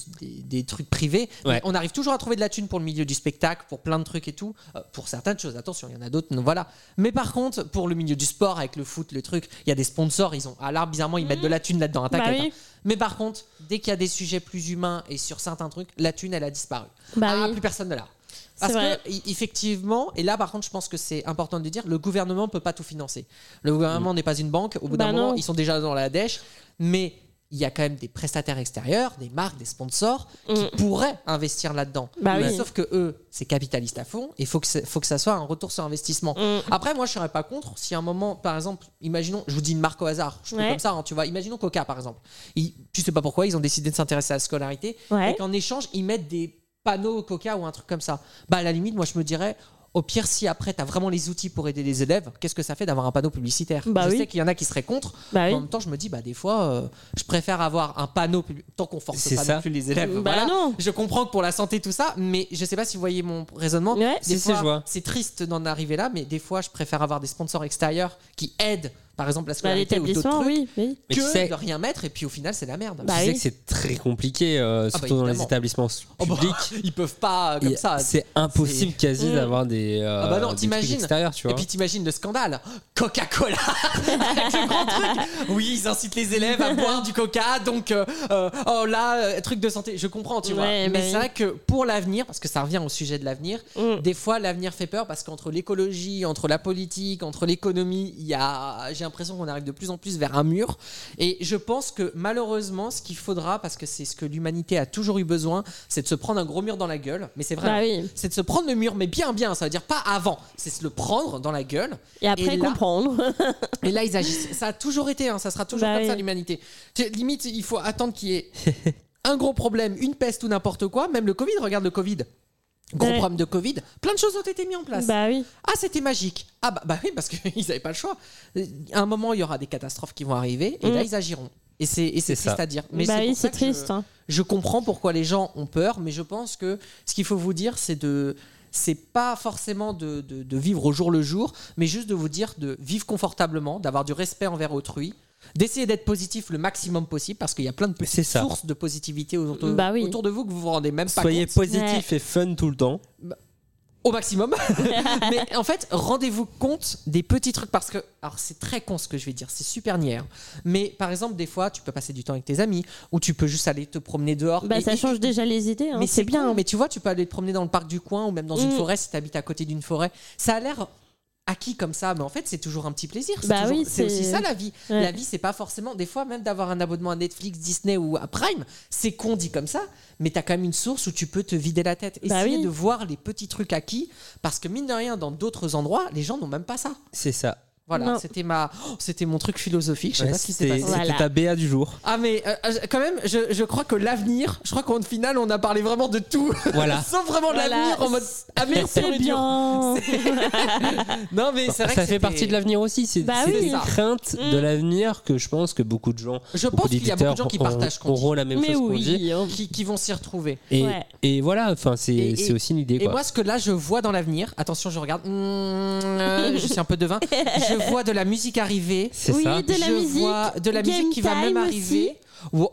des trucs privés. Ouais. Mais on arrive toujours à trouver de la thune pour le milieu du spectacle, pour plein de trucs et tout. Pour certaines choses, attention, il y en a d'autres, non, voilà. Mais par contre, pour le milieu du sport, avec le foot, le truc, il y a des sponsors, bizarrement, ils mettent de la thune là-dedans. Hein, Bah t'inquiète, oui. hein. Mais par contre, dès qu'il y a des sujets plus humains et sur certains trucs, la thune, elle a disparu. Bah oui. Plus personne ne l'a. C'est Parce vrai. que, effectivement, et là par contre, je pense que c'est important de le dire, le gouvernement ne peut pas tout financer. Le gouvernement n'est pas une banque. Au bout d'un Bah moment, non. ils sont déjà dans la dèche. Mais il y a quand même des prestataires extérieurs, des marques, des sponsors qui pourraient investir là-dedans. Bah Mais oui. sauf que eux, c'est capitaliste à fond. Il faut que ça soit un retour sur investissement. Après, moi, je serais pas contre si à un moment, par exemple, imaginons, je vous dis une marque au hasard, je fais Ouais. comme ça, hein, tu vois, imaginons Coca par exemple. Tu sais pas pourquoi, ils ont décidé de s'intéresser à la scolarité Ouais. et qu'en échange, ils mettent des panneaux Coca ou un truc comme ça. Bah, à la limite, moi, je me dirais, au pire, si après, tu as vraiment les outils pour aider les élèves, qu'est-ce que ça fait d'avoir un panneau publicitaire? Bah Je oui. sais qu'il y en a qui seraient contre. Bah Mais oui. en même temps, je me dis, bah, des fois, je préfère avoir un panneau tant qu'on force C'est pas ça. non plus les élèves. Bah voilà. non. Je comprends que pour la santé, tout ça, mais je sais pas si vous voyez mon raisonnement. Ouais. Des Si, fois, je vois. c'est triste d'en arriver là, mais des fois, je préfère avoir des sponsors extérieurs qui aident par exemple la Bah, scolarité ou d'autres l'établissement, trucs, oui. Mais que tu sais- de rien mettre et puis au final c'est la merde. Bah tu sais oui. que c'est très compliqué, surtout dans les évidemment. établissements Oh bah, publics. ils peuvent pas comme ça. C'est impossible quasi Mm. d'avoir des, Ah bah non, des trucs t'imagines. extérieurs, tu Et vois. puis t'imagines le scandale. Coca-Cola avec le grand truc. Oui, ils incitent les élèves à boire du coca, donc oh là, truc de santé. Je comprends, tu vois. Ouais, Mais bah c'est vrai que pour l'avenir, parce que ça revient au sujet de l'avenir, des fois l'avenir fait peur parce qu'entre l'écologie, entre la politique, entre l'économie, j'ai l'impression qu'on arrive de plus en plus vers un mur. Et je pense que malheureusement, ce qu'il faudra, parce que c'est ce que l'humanité a toujours eu besoin, c'est de se prendre un gros mur dans la gueule. Mais c'est vrai. Bah hein. oui. C'est de se prendre le mur, mais bien. Ça veut dire pas avant. C'est se le prendre dans la gueule. Et après Et là- comprendre. Et là, ils agissent. Ça a toujours été, hein, ça sera toujours Bah comme oui. ça, l'humanité. Limite, il faut attendre qu'il y ait un gros problème, une peste ou n'importe quoi. Même le Covid, regarde le Covid. Gros Ouais. problème de Covid. Plein de choses ont été mises en place. Bah oui. Ah, c'était magique. Ah, bah oui, parce qu'ils n'avaient pas le choix. À un moment, il y aura des catastrophes qui vont arriver. Et là, ils agiront. Et c'est triste ça. à dire. Mais Bah c'est oui, pour ça c'est que triste. Hein. je comprends pourquoi les gens ont peur, mais je pense que ce qu'il faut vous dire, c'est pas forcément de vivre au jour le jour, mais juste de vous dire de vivre confortablement, d'avoir du respect envers autrui, d'essayer d'être positif le maximum possible, parce qu'il y a plein de C'est petites ça. sources de positivité autour, Bah oui. autour de vous que vous vous rendez même pas Soyez compte. positif et fun tout le temps. Au maximum. Mais en fait, rendez-vous compte des petits trucs parce que, alors c'est très con ce que je vais dire, c'est super niais. Mais par exemple, des fois, tu peux passer du temps avec tes amis ou tu peux juste aller te promener dehors. Bah ça change déjà les idées. Hein. Mais c'est bien. con, mais tu vois, tu peux aller te promener dans le parc du coin ou même dans une Mm. forêt si tu habites à côté d'une forêt. Ça a l'air acquis comme ça, mais en fait, c'est toujours un petit plaisir. C'est Bah toujours- oui, c'est aussi c'est- ça la vie. Ouais. La vie, c'est pas forcément. Des fois, même d'avoir un abonnement à Netflix, Disney ou à Prime, c'est con dit comme ça, mais t'as quand même une source où tu peux te vider la tête. Bah Essayer oui. de voir les petits trucs acquis, parce que mine de rien, dans d'autres endroits, les gens n'ont même pas ça. C'est ça. Voilà, Non. c'était mon truc philosophique. Je sais Ouais, pas ce qui s'est c'était passé. Voilà. ta BA du jour. Ah mais quand même, je crois que l'avenir, je crois qu'au final, on a parlé vraiment de tout, Voilà. sauf vraiment de Voilà. l'avenir en mode ah mais C'est bien. Non mais c'est vrai Ça que fait partie de l'avenir aussi. C'est Bah c'est oui. une crainte de l'avenir que je pense que beaucoup de gens, Je beaucoup pense qu'il y a beaucoup de gens qui d'éditeurs partagent ce qu'on auront la même Mais chose qu'on dit. oui. hein. qui vont s'y retrouver. Et, Ouais. et voilà, enfin c'est Et- c'est aussi une idée. Et Quoi. moi, ce que là, je vois dans l'avenir, attention, je regarde, je suis un peu devin, je vois de la musique arriver. C'est Oui, ça. de la je musique. vois de la musique Game qui va même time arriver. Waouh.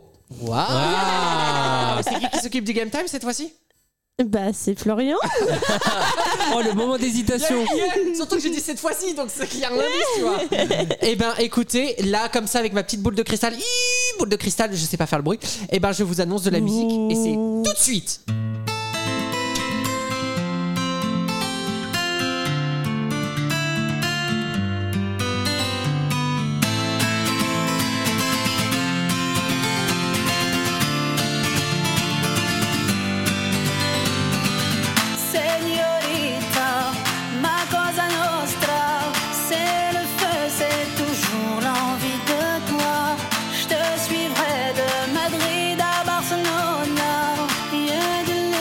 Ah. C'est qui s'occupe du game time cette fois-ci? Bah c'est Florian. Oh, le moment d'hésitation. Surtout que j'ai dit cette fois-ci, donc c'est qu'il y a un indice, tu vois. Eh ben, écoutez, là, comme ça, avec ma petite boule de cristal, boule de cristal, je sais pas faire le bruit. Eh ben, je vous annonce de la musique et c'est tout de suite. Señorita, ma cosa nostra, c'est le feu, c'est toujours l'envie de toi. Je te suivrai de Madrid à Barcelone, et de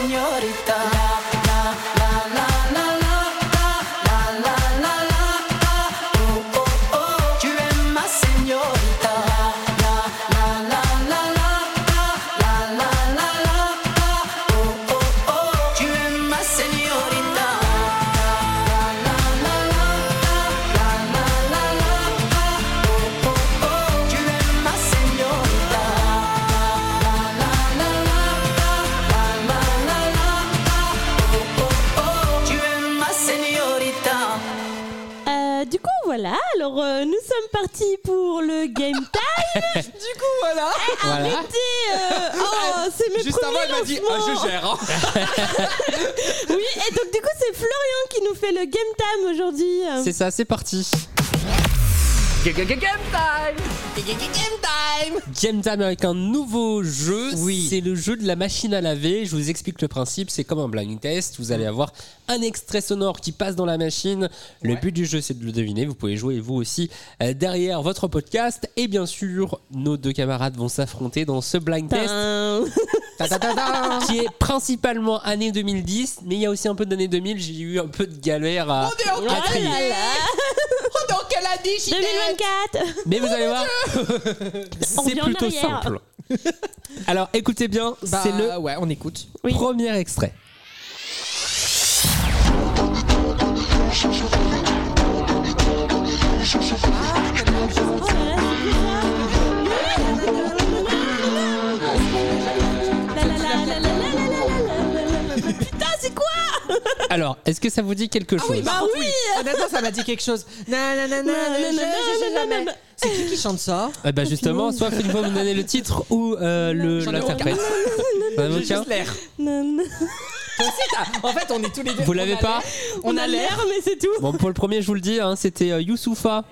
señorita. La la la la la la la la la la. Oh oh oh, tu es ma señorita. La la la la la la la la la la. Oh oh oh, tu es ma señorita. La la la la la la la la la. Oh oh oh, tu es ma señorita. La la la la la la la la. Oh oh oh, tu es ma señorita. Du coup, voilà. Alors, nous sommes partis pour le game time. Du coup, voilà. Arrêtez. Oh, c'est mes Juste avant, premiers elle m'a dit lancements. je gère. hein. Oui, et donc du coup, c'est Florian qui nous fait le game time aujourd'hui. C'est ça, c'est parti. Game time avec un nouveau jeu. Oui. C'est le jeu de la machine à laver. Je vous explique le principe. C'est comme un blind test. Vous allez avoir un extrait sonore qui passe dans la machine. Le but du jeu, c'est de le deviner. Vous pouvez jouer vous aussi derrière votre podcast. Et bien sûr, nos deux camarades vont s'affronter dans ce blind test qui est principalement année 2010. Mais il y a aussi un peu d'année 2000. J'ai eu un peu de galère à trier. Donc elle a dit 2024. Mais vous allez voir, On c'est revient en plutôt arrière. simple. Alors écoutez bien, c'est le ouais, on écoute. Oui. premier extrait. Putain, c'est quoi? Alors, est-ce que ça vous dit quelque chose? Bah oui. Honnêtement, ça m'a dit quelque chose. Nanana, c'est qui chante ça? Eh ben justement, soit il faut me donner le titre ou l'interprète. Vous en avez aucun? Juste l'air. En fait, on est tous les deux. Vous l'avez pas? On a l'air, mais c'est tout. Bon, pour le premier, je vous le dis, hein, c'était Youssoufa.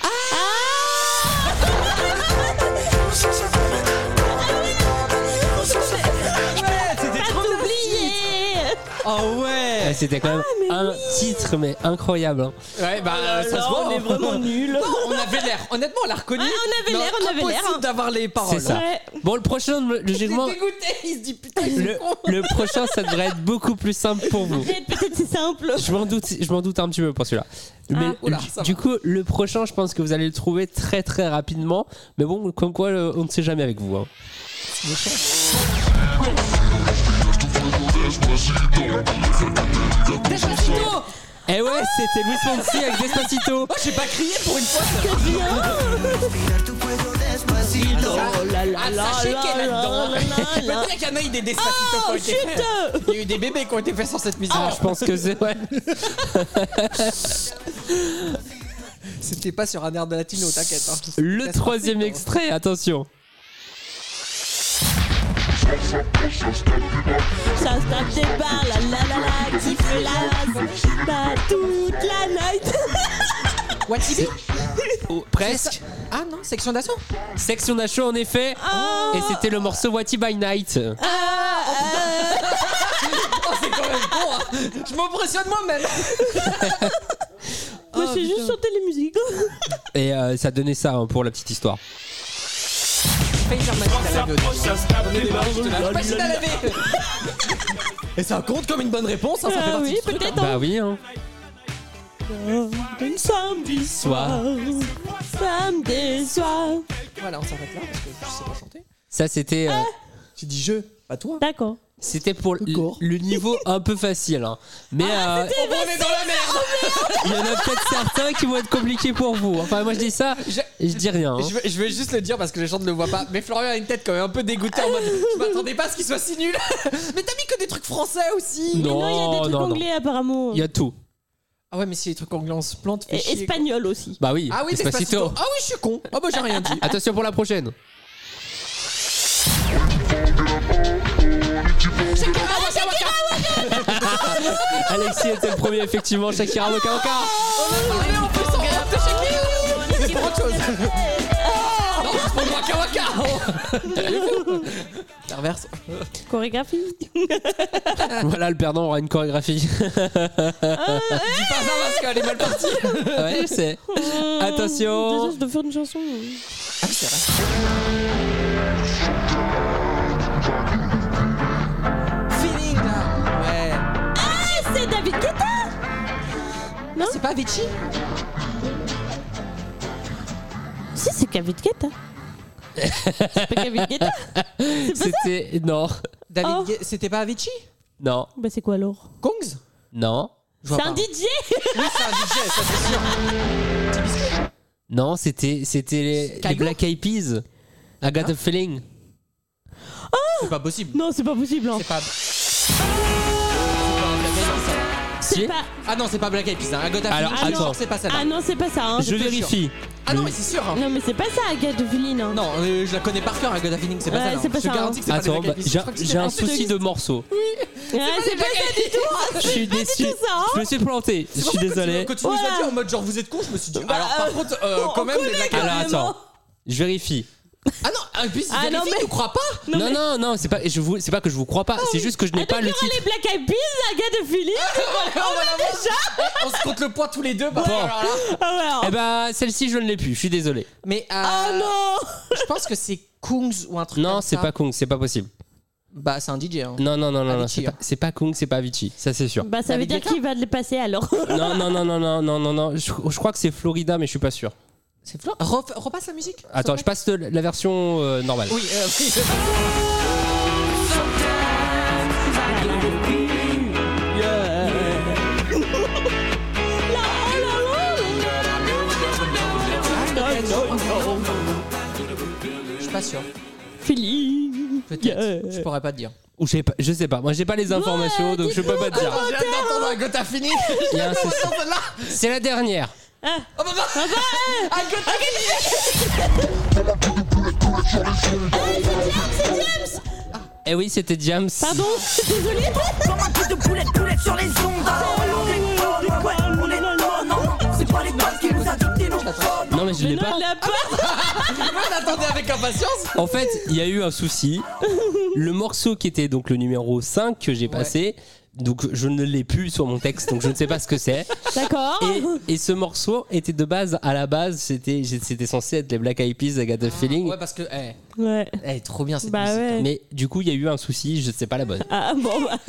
Oh ouais. C'était quand même un titre, mais incroyable. Hein. Ouais, bah ça se voit. On est vraiment nuls. Non, on avait l'air. Honnêtement, on l'a reconnu. Ah, on avait l'air, on avait l'air. Impossible d'avoir les paroles. C'est ça. Ouais. Bon, le prochain, logiquement, Il est dégoûté. Il se dit putain, il est con. le prochain, ça devrait être beaucoup plus simple pour vous. Peut-être c'est simple. Je m'en doute un petit peu pour celui-là. Mais oula, ça du va. coup, le prochain, je pense que vous allez le trouver très très rapidement. Mais bon, comme quoi, on ne sait jamais avec vous. Hein. Despacito. Eh ouais, c'était Luis Fonsi avec Despacito. Oh, j'ai pas crié pour une fois. Sachez qu'elle est là-dedans. Je peux dire qu'il y en a eu des Despacito qui ont été faits. Il y a eu des bébés qui ont été faits sur cette musique. Ah, je pense que c'est ouais. C'était pas sur un air de latino, t'inquiète. Hein. Le troisième extrait, attention. Ça se tape des barres, la la la la, qui fait la bah, toute la night. Watibi. Oh, presque. Ah non, section d'assaut. Section d'assaut en effet. Et c'était le morceau What by Night. Oh, c'est quand même con. Hein. Je m'impressionne moi-même. Moi, je fais juste chanter les musiques. Et ça donnait ça hein, pour la petite histoire. Machine à laver. Et ça compte comme une bonne réponse, hein, ça fait partie oui, du truc. peut-être. Bah oui. Hein. Samedi soir. Samedi soir. Voilà, on s'arrête là parce que je sais pas chanter. Ça c'était. Tu dis je, pas toi. D'accord. C'était pour D'accord. le niveau un peu facile. Hein. Mais On est dans la merde. il y en a peut-être certains qui vont être compliqués pour vous. Enfin, moi je dis ça, je dis rien. Hein. Je vais juste le dire parce que les gens ne le voient pas. Mais Florian a une tête quand même un peu dégoûtée en mode je m'attendais pas à ce qu'il soit si nul. Mais t'as mis que des trucs français aussi. Mais non, il y a des trucs anglais apparemment. Il y a tout. Ah ouais, mais si les trucs anglais on se plante, fait Et chier, espagnol aussi. Bah oui. quoi. Ah oui, Despacito. Ah oui, je suis con. Ah bah j'ai rien dit. Attention pour la prochaine. Alexis était le premier effectivement. Shakira Waka Waka. On peut s'en regarder de Shakira. C'est pour autre chose. Non, c'est pour le Waka Waka. L'inverse. Chorégraphie. Voilà, le perdant aura une chorégraphie. Dis pas ça parce qu'elle est mal partie. Ouais, je sais. Attention. Déjà, je dois faire une chanson. Ah oui, c'est vrai. Feeling là. c'est pas Avicii? Si, c'est David Guetta. C'est pas David Guetta? C'était. Non. C'était pas Avicii? Non. Bah, c'est quoi alors? Kongs? Non. Je vois C'est un pas. DJ. Oui, c'est un DJ, ça c'est sûr. Non, c'était les Kygo Black Eyed Peas. I got a feeling. C'est pas possible. Non, c'est pas possible. Hein. C'est pas. Si. C'est pas. Ah non, c'est pas Black Eyed Peas. Hein. Agatha Alors, Feeling, attends. c'est pas celle-là. Ah non, c'est pas ça. Hein. Je vérifie. Ah non, mais c'est sûr. Hein. Non, mais c'est pas ça, Agatha Feeling. Hein. Non, je la connais par cœur, Agatha Feeling, c'est pas Ouais, celle-là. c'est pas Je te ça, garantis que c'est pas Attends, les Black Eyed Peas. Je crois que j'ai c'était un pas souci de morceau. Ouais, c'est pas ça du tout. Je suis déçu. tout ça, hein. Je me suis planté. Je suis désolé. Quand tu nous as dit en mode genre vous êtes con, je me suis dit. Alors par contre, quand même, les Black Eyed Alors Peas. attends. Je vérifie. Ah non, et puis si Ah non, vérifie, mais- tu crois pas? Non, c'est pas. C'est pas que je vous crois pas. C'est juste que je n'ai pas le Les titre. Black Eyed Peas, Agatha Feeling. On se compte le poids tous les deux. Bah, Bon. alors là. Ah ouais. Eh ben, celle-ci, je ne l'ai plus. Je suis désolé. Mais Oh non. je pense que c'est Kungs ou un truc Non, comme c'est ça. pas Kung. C'est pas possible. Bah, c'est un DJ. Hein. Non, Avicii, c'est pas Kung, c'est pas Avicii. Ça, c'est sûr. Bah, ça veut David dire Guetta qu'il va les passer alors. Non. Je crois que c'est Florida, mais je suis pas sûr. C'est Fleur. Repasse la musique. Attends, je passe la version normale. Oui, oui. Je suis pas sûr. Feeling. Peut-être. Je pourrais pas te dire. Ou je sais pas. Moi, j'ai pas les informations, donc je peux pas te dire. J'ai hâte d'entendre Agatha Feeling. Il y a un souci. Celle-là. C'est la dernière. Oh bah Agatha Eh oui, c'était James. Pardon, désolé. Comme un coup de poulette sur les ondes. On est non, c'est pas l'école qui nous a dicté nos codes. Non, mais je l'ai Non, pas. elle l'a pas. Je l'attendais avec impatience. En fait, il y a eu un souci. Le morceau qui était donc le numéro 5 que j'ai passé, donc je ne l'ai plus sur mon texte, donc je ne sais pas ce que c'est. D'accord. Et ce morceau était de base, à la base, c'était censé être les Black Eyed Peas, I Got a Feeling. Ouais, parce que Ouais. elle est trop bien cette Bah musique. ouais. Mais du coup, il y a eu un souci, je sais pas la bonne. Ah bon bah.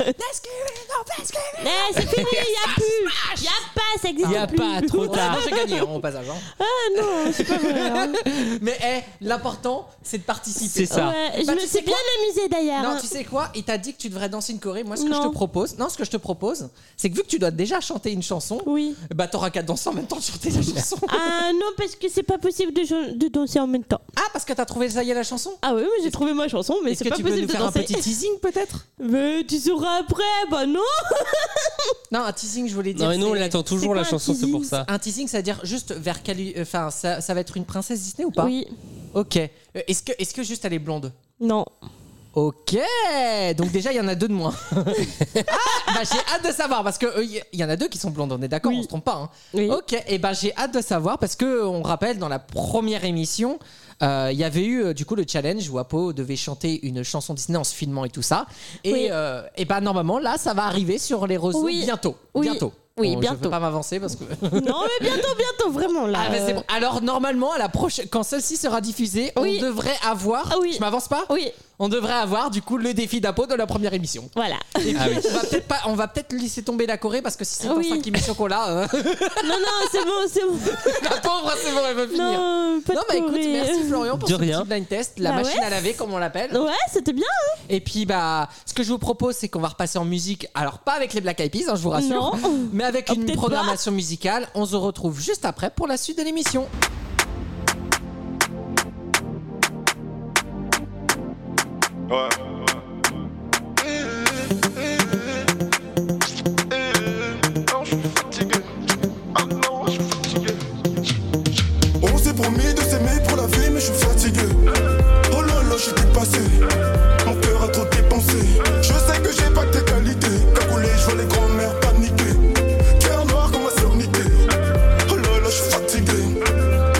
C'est fini, y a plus. Y a pas, ça existe Il y a plus. pas, trop Ouais, tard. moi, j'ai gagné hein, au passage. Hein. Ah non, c'est pas vrai. Hein. Mais l'important, c'est de participer. C'est ça. Ouais, je Bah, me tu suis sais bien amusée d'ailleurs. Non, tu sais quoi? Il t'a dit que tu devrais danser une choré. Moi, ce que Non. je te propose, c'est que vu que tu dois déjà chanter une chanson, Oui. bah t'auras qu'à danser en même temps de chanter la chanson. Ah non, parce que c'est pas possible de danser en même temps. Ah, parce que t'as trouvé ça y est la chanson? Ah oui, mais j'ai trouvé ma chanson, mais Est-ce c'est que pas tu peux possible nous de faire un danser. petit teasing peut-être? Mais tu sauras après, bah non. Non, un teasing, je voulais dire. Non, mais nous, on c'est- l'attend toujours c'est la quoi un chanson, c'est pour teasing ça. Un teasing, c'est-à-dire juste vers quel. Enfin, ça va être une princesse Disney ou pas? Oui. Ok. Est-ce que juste elle est blonde? Non. Ok, donc déjà il y en a deux de moins. Bah j'ai hâte de savoir parce que il y en a deux qui sont blondes, on est d'accord, Oui. on se trompe pas. Hein. Oui. Ok, et ben j'ai hâte de savoir parce que on rappelle dans la première émission, il y avait eu du coup le challenge où Apo devait chanter une chanson Disney en se filmant et tout ça. Et, Oui. et ben normalement là ça va arriver sur les réseaux Oui. bientôt. Oui. Bientôt. Oui, Bon, bientôt. Je veux pas m'avancer parce que. Non, mais bientôt, vraiment là. Ah, mais c'est bon. Alors normalement à la prochaine, quand celle-ci sera diffusée, Oui. on devrait avoir. Ah oui. Je m'avance pas. Oui, On devrait avoir du coup le défi d'Apo de la première émission. voilà. Et puis, Ah oui. on va peut-être laisser tomber la Corée parce que si c'est Oui. pour 5 émissions qu'on l'a, Non, c'est bon. la pauvre, c'est bon, elle veut finir. Non, pas Non, de bah écoute, Corée. merci Florian pour De ce rien. petit blind test, la Bah machine ouais. à laver comme on l'appelle. Ouais, c'était bien. Hein. Et puis bah, ce que je vous propose, c'est qu'on va repasser en musique. Alors pas avec les Black Eyed Peas, hein, je vous rassure, Non. mais avec Oh, une peut-être programmation musicale. On se retrouve juste après pour la suite de l'émission. Ouais. Non, je suis fatigué. Ah non, je suis fatigué. On s'est promis de s'aimer pour la vie, mais je suis fatigué. Oh là là, je suis dépassé. Mon cœur a trop dépensé. Je sais que j'ai pas que tes qualités. Cagoulé, je vois les grands-mères paniquer. Cœur noir comme ma sœur niquée. Oh là là, je suis fatigué.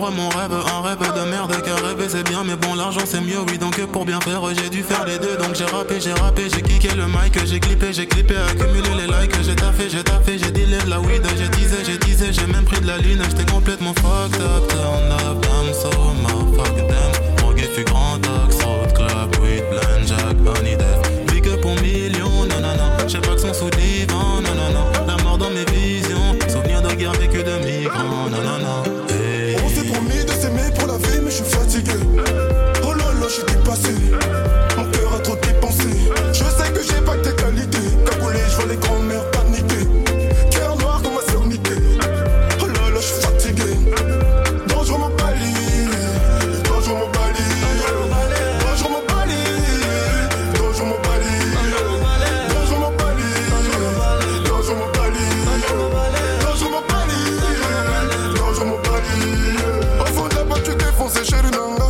vivre mon rêve, un rêve de merde car rêver c'est bien mais bon l'argent c'est mieux oui donc pour bien faire j'ai dû faire les deux donc j'ai rappé, j'ai kické le mic, j'ai clippé, accumulé les likes, j'ai taffé, j'ai dealé de la weed, j'ai teasé, j'ai même pris de la ligne, j'étais complètement fucked up, turn up, damn so fuck them, mon gay fut grand axe, road club, weed, blend, jack, honey death, big up pour millions, non, j'ai pas que son sous divan, non, la mort dans mes visions, souvenir de guerre vécu de migrants, non, hey. On s'est promis de s'aimer pour la vie, mais je suis fatigué. Oh là là, je suis dépassé. Mon cœur a trop dépensé. Je sais que j'ai pas que tes qualités. Cagoulé, je vois les grands-mères paniquer. Cœur noir comme ma sœur niquée. Oh là là, je suis fatigué. Dangereux mon bali. Dangereux mon bali. Dangereux mon bali. Dangereux mon bali. Dangereux mon bali. Dangereux mon bali. Dangereux mon bali. Dangereux mon bali. Au fond de la boîte, tu défonces, chérie Nanga.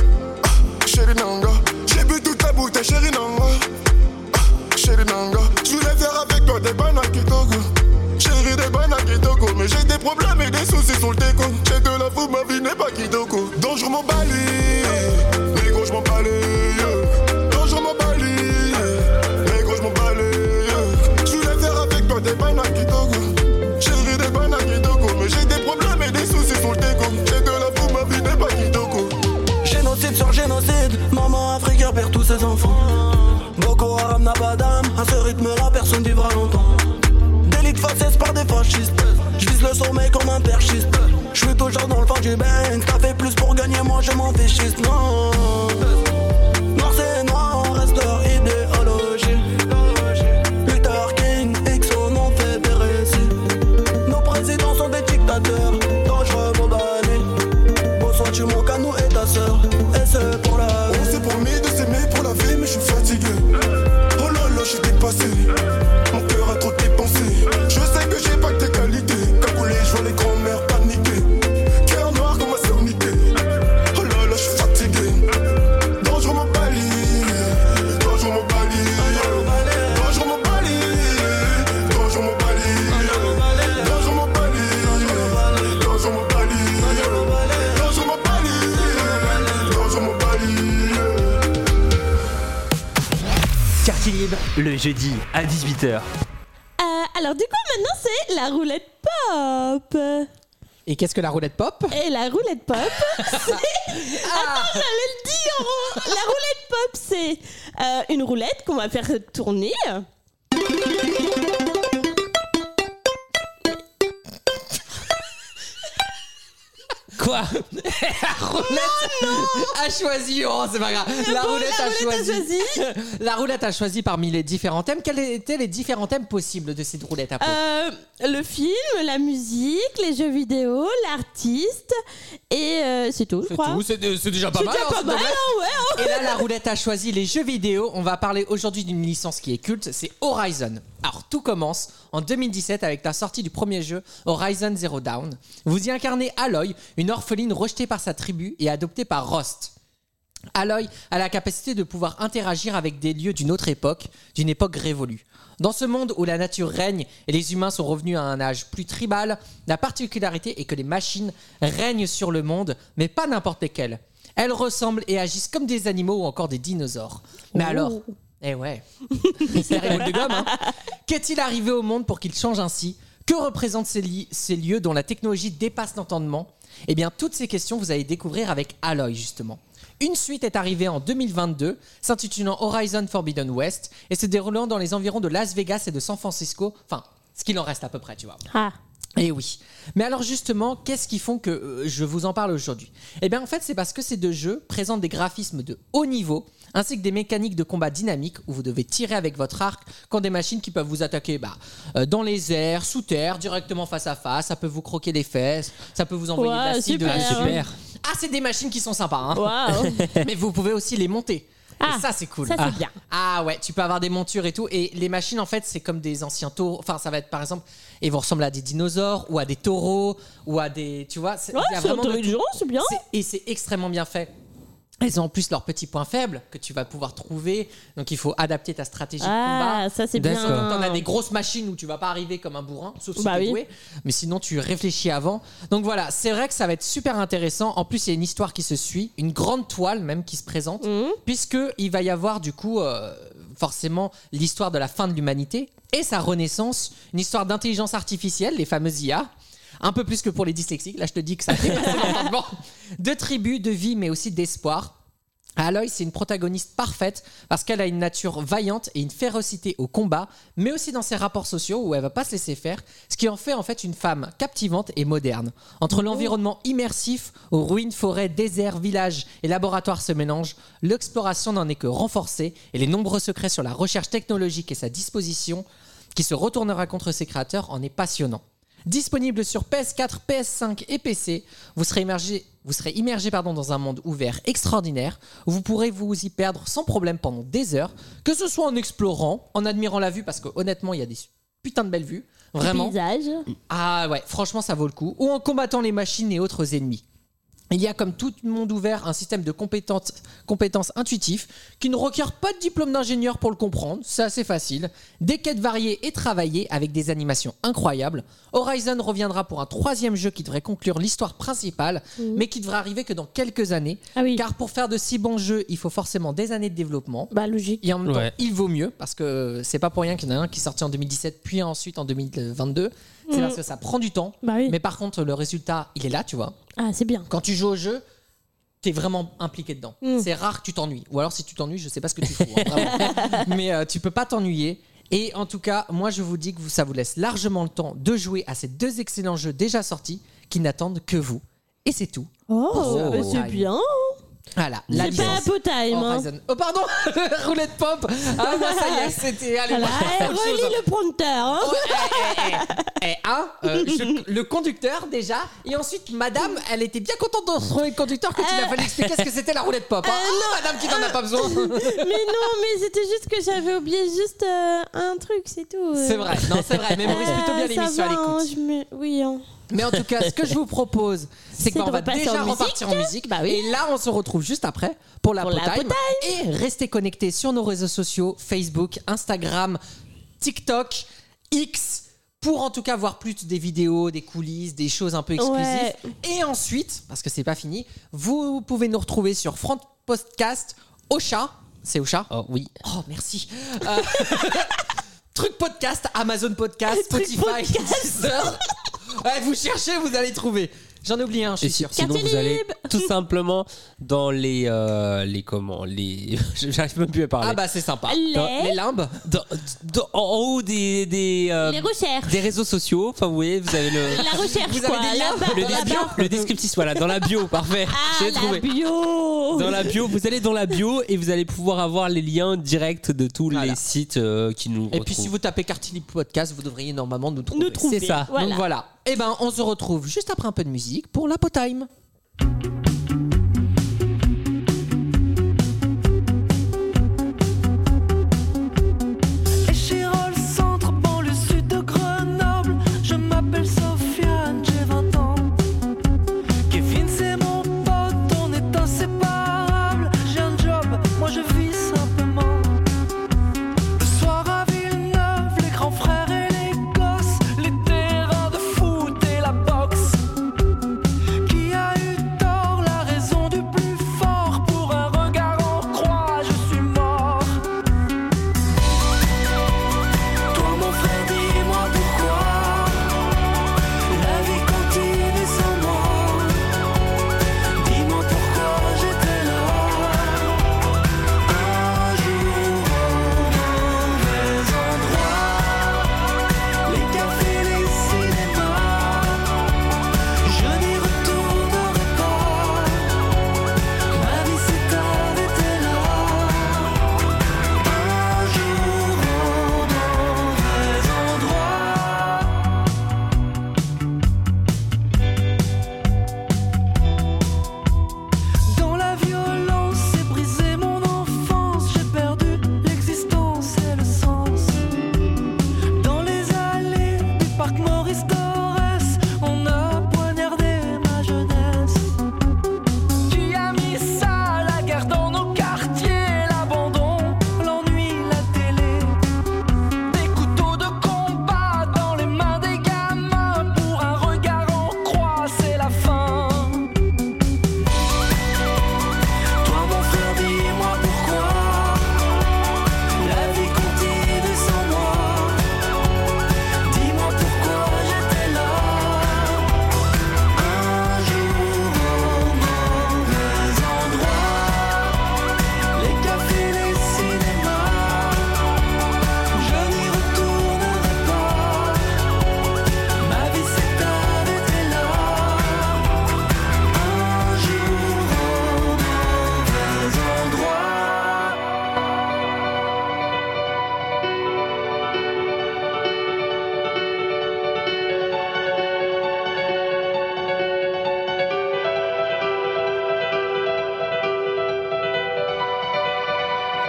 Chérie Nanga. J'ai bu toute ta bouteille, chérie Nanga. Chérie Nanga. Je voulais faire avec toi des bananes Togo. Chérie, des bananes Togo. Mais j'ai des problèmes et des soucis sur le déco. J'ai de la fou, ma vie n'est pas Kitoko. Donc je m'en bali. Mais gros, je m'en bali. Donc je m'en bali. Mais gros, je m'en bali. Je voulais faire avec toi des bananes Togo. Chérie, des bananes Togo. Mais j'ai des problèmes et des soucis sur le déco. J'ai de la fou, ma vie n'est pas Kitoko. Génocide sur génocide, maman africaine perd tous ses enfants. Boko Haram n'a pas d'âme, à ce rythme-là personne vivra longtemps. Délit de faciès par des fascistes, je vise le sommet comme un perchiste. Je suis toujours dans le fond du bang, t'as fait plus pour gagner, moi je m'en fiche, non. Noir c'est noir, reste leur idéologie. Luther King, X on en fait des récits. Nos présidents sont des dictateurs, dangereux mon balai. Bon sang tu manques à nous et ta sœur, et c'est pour la vie. On s'est promis de s'aimer pour la vie, mais je suis fatigué. Oh là là, je suis dépassé. Mon cœur a trop dépensé. Je sais que j'ai pas que tes qualités. Cagoulé, je vois les grands-mères paniquer. Cœur noir comme ma sœur niquée. Oh là là, je suis fatigué. Dangereux mon bali. Dangereux mon bali. Dangereux mon bali. Dangereux mon bali. Dangereux mon bali. Dangereux mon bali. Dangereux mon bali. Dangereux mon bali. Quartier libre, le jeudi à 18h. Alors du coup maintenant c'est la roulette pop. Et qu'est-ce que la roulette pop? Et la roulette pop, c'est... Attends, j'allais le dire. La roulette pop, c'est une roulette qu'on va faire tourner. Quoi? La roulette a choisi. Oh, c'est pas grave. La roulette a choisi. La roulette a choisi parmi les différents thèmes. Quels étaient les différents thèmes possibles de cette roulette à peau? Le film, la musique, les jeux vidéo, l'artiste et c'est tout, je crois. C'est déjà pas mal. C'est déjà pas mal, ouais. Et là, la roulette a choisi les jeux vidéo. On va parler aujourd'hui d'une licence qui est culte, c'est Horizon. Alors, tout commence en 2017 avec la sortie du premier jeu, Horizon Zero Dawn. Vous y incarnez Aloy, une orpheline rejetée par sa tribu et adoptée par Rost. Aloy a la capacité de pouvoir interagir avec des lieux d'une autre époque, d'une époque révolue. Dans ce monde où la nature règne et les humains sont revenus à un âge plus tribal, la particularité est que les machines règnent sur le monde, mais pas n'importe lesquelles. Elles ressemblent et agissent comme des animaux ou encore des dinosaures. Mais alors... Eh ouais, c'est la révolte de gomme, hein. Qu'est-il arrivé au monde pour qu'il change ainsi? Que représentent ces lieux dont la technologie dépasse l'entendement? Eh bien, toutes ces questions, vous allez découvrir avec Aloy, justement. Une suite est arrivée en 2022, s'intitulant Horizon Forbidden West, et se déroulant dans les environs de Las Vegas et de San Francisco. Enfin, ce qu'il en reste à peu près, tu vois. Ah. Et oui. Mais alors justement, qu'est-ce qui font que je vous en parle aujourd'hui? Eh bien en fait, c'est parce que ces deux jeux présentent des graphismes de haut niveau, ainsi que des mécaniques de combat dynamiques où vous devez tirer avec votre arc quand des machines qui peuvent vous attaquer dans les airs, sous terre, directement face à face, ça peut vous croquer les fesses, ça peut vous envoyer de l'acide, de la super. Ah, c'est des machines qui sont sympas, hein. Waouh. Mais vous pouvez aussi les monter. Ah, et ça, c'est cool. Ça, c'est bien. Ah ouais, tu peux avoir des montures et tout. Et les machines, en fait, c'est comme des anciens taureaux. Enfin, ça va être, par exemple, ils vont ressembler à des dinosaures ou à des taureaux ou à des... Tu vois, Ouais, c'est intelligent, c'est bien. Et c'est extrêmement bien fait. Elles ont en plus leurs petits points faibles que tu vas pouvoir trouver. Donc il faut adapter ta stratégie de combat. Ah, ça c'est bien. Parce que t'en as des grosses machines où tu vas pas arriver comme un bourrin, sauf si t'es doué. Mais sinon tu réfléchis avant. Donc voilà, c'est vrai que ça va être super intéressant. En plus il y a une histoire qui se suit, une grande toile même qui se présente, puisque il va y avoir du coup forcément l'histoire de la fin de l'humanité et sa renaissance, une histoire d'intelligence artificielle, les fameuses IA. Un peu plus que pour les dyslexiques, là je te dis que ça a dépassé l'entendement. De tribu, de vie, mais aussi d'espoir. Aloy, c'est une protagoniste parfaite parce qu'elle a une nature vaillante et une férocité au combat, mais aussi dans ses rapports sociaux où elle va pas se laisser faire, ce qui en fait une femme captivante et moderne. Entre l'environnement immersif, aux ruines, forêts, déserts, villages et laboratoires se mélangent, l'exploration n'en est que renforcée et les nombreux secrets sur la recherche technologique et sa disposition qui se retournera contre ses créateurs en est passionnant. Disponible sur PS4, PS5 et PC, vous serez immergé dans un monde ouvert extraordinaire où vous pourrez vous y perdre sans problème pendant des heures, que ce soit en explorant, en admirant la vue, parce que honnêtement, il y a des putains de belles vues, vraiment. Paysage. Ah ouais, franchement, ça vaut le coup. Ou en combattant les machines et autres ennemis. Il y a comme tout monde ouvert un système de compétences intuitifs qui ne requiert pas de diplôme d'ingénieur pour le comprendre, c'est assez facile. Des quêtes variées et travaillées avec des animations incroyables. Horizon reviendra pour un 3e jeu qui devrait conclure l'histoire principale, mais qui devrait arriver que dans quelques années. Ah oui. Car pour faire de si bons jeux, il faut forcément des années de développement. Bah logique. Et en même temps, il vaut mieux parce que c'est pas pour rien qu'il y en a un qui est sorti en 2017 puis ensuite en 2022. C'est parce que ça prend du temps. Bah oui. Mais par contre, le résultat, il est là, tu vois. Ah, c'est bien. Quand tu joues au jeu, t'es vraiment impliqué dedans. C'est rare que tu t'ennuies. Ou alors, si tu t'ennuies, je sais pas ce que tu fous. Hein, vraiment. Mais tu peux pas t'ennuyer. Et en tout cas, moi, je vous dis que ça vous laisse largement le temps de jouer à ces 2 excellents jeux déjà sortis qui n'attendent que vous. Et c'est tout. Oh, c'est bien. Voilà, C'est pas Apo Time. Horizon. Oh pardon, roulette pop. Ah bah ça y est, c'était. Allez, Voilà, relis le prompteur. Le conducteur déjà, et ensuite madame, elle était bien contente de retrouver le conducteur quand il a fallu expliquer ce que c'était la roulette pop. Non, madame qui n'en a pas besoin. Mais non, mais c'était juste que j'avais oublié juste un truc, c'est tout. C'est vrai, non c'est vrai, mémorise plutôt bien l'émission à l'écoute. Oui. Mais en tout cas, ce que je vous propose, c'est qu'on va déjà repartir en musique. Bah oui. Et là, on se retrouve juste après pour la Time. Et restez connectés sur nos réseaux sociaux, Facebook, Instagram, TikTok, X, pour en tout cas voir plus des vidéos, des coulisses, des choses un peu exclusives. Ouais. Et ensuite, parce que c'est pas fini, vous pouvez nous retrouver sur Front Podcast, Ocha. C'est Ocha ? Oh oui. Oh, merci. Truc Podcast, Amazon Podcast, Spotify, Deezer. Ouais, vous cherchez, vous allez trouver. J'en ai oublié un, je suis sûr. Sinon, vous allez tout simplement dans les j'arrive même plus à parler. Ah bah c'est sympa. Les limbes. En haut des les recherches. Des réseaux sociaux. Enfin, vous voyez, vous avez la recherche. Vous avez des liens. Le descriptif, voilà, dans la bio, parfait. J'ai trouvé. Bio. Dans la bio, vous allez dans la bio et vous allez pouvoir avoir les liens directs de tous les sites qui nous retrouvent. Et puis si vous tapez Cartilibre Podcast, vous devriez normalement nous trouver. C'est ça. Voilà. Donc voilà. Et ben on se retrouve juste après un peu de musique pour l'Apo Time. Échirol, centre, banlieue sud de Grenoble. Je m'appelle Sofiane, j'ai 20 ans. Kevin, c'est mon pote, on est inséparables. J'ai un job, moi je vis simplement. Le soir à Villeneuve, les grands frères et les gosses, les terrains de foot et la boxe. Qui a eu tort?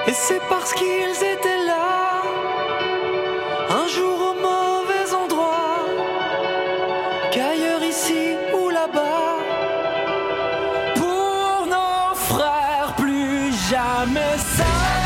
Et c'est parce qu'ils étaient là, un jour au mauvais endroit, qu'ailleurs ici ou là-bas, pour nos frères, plus jamais ça.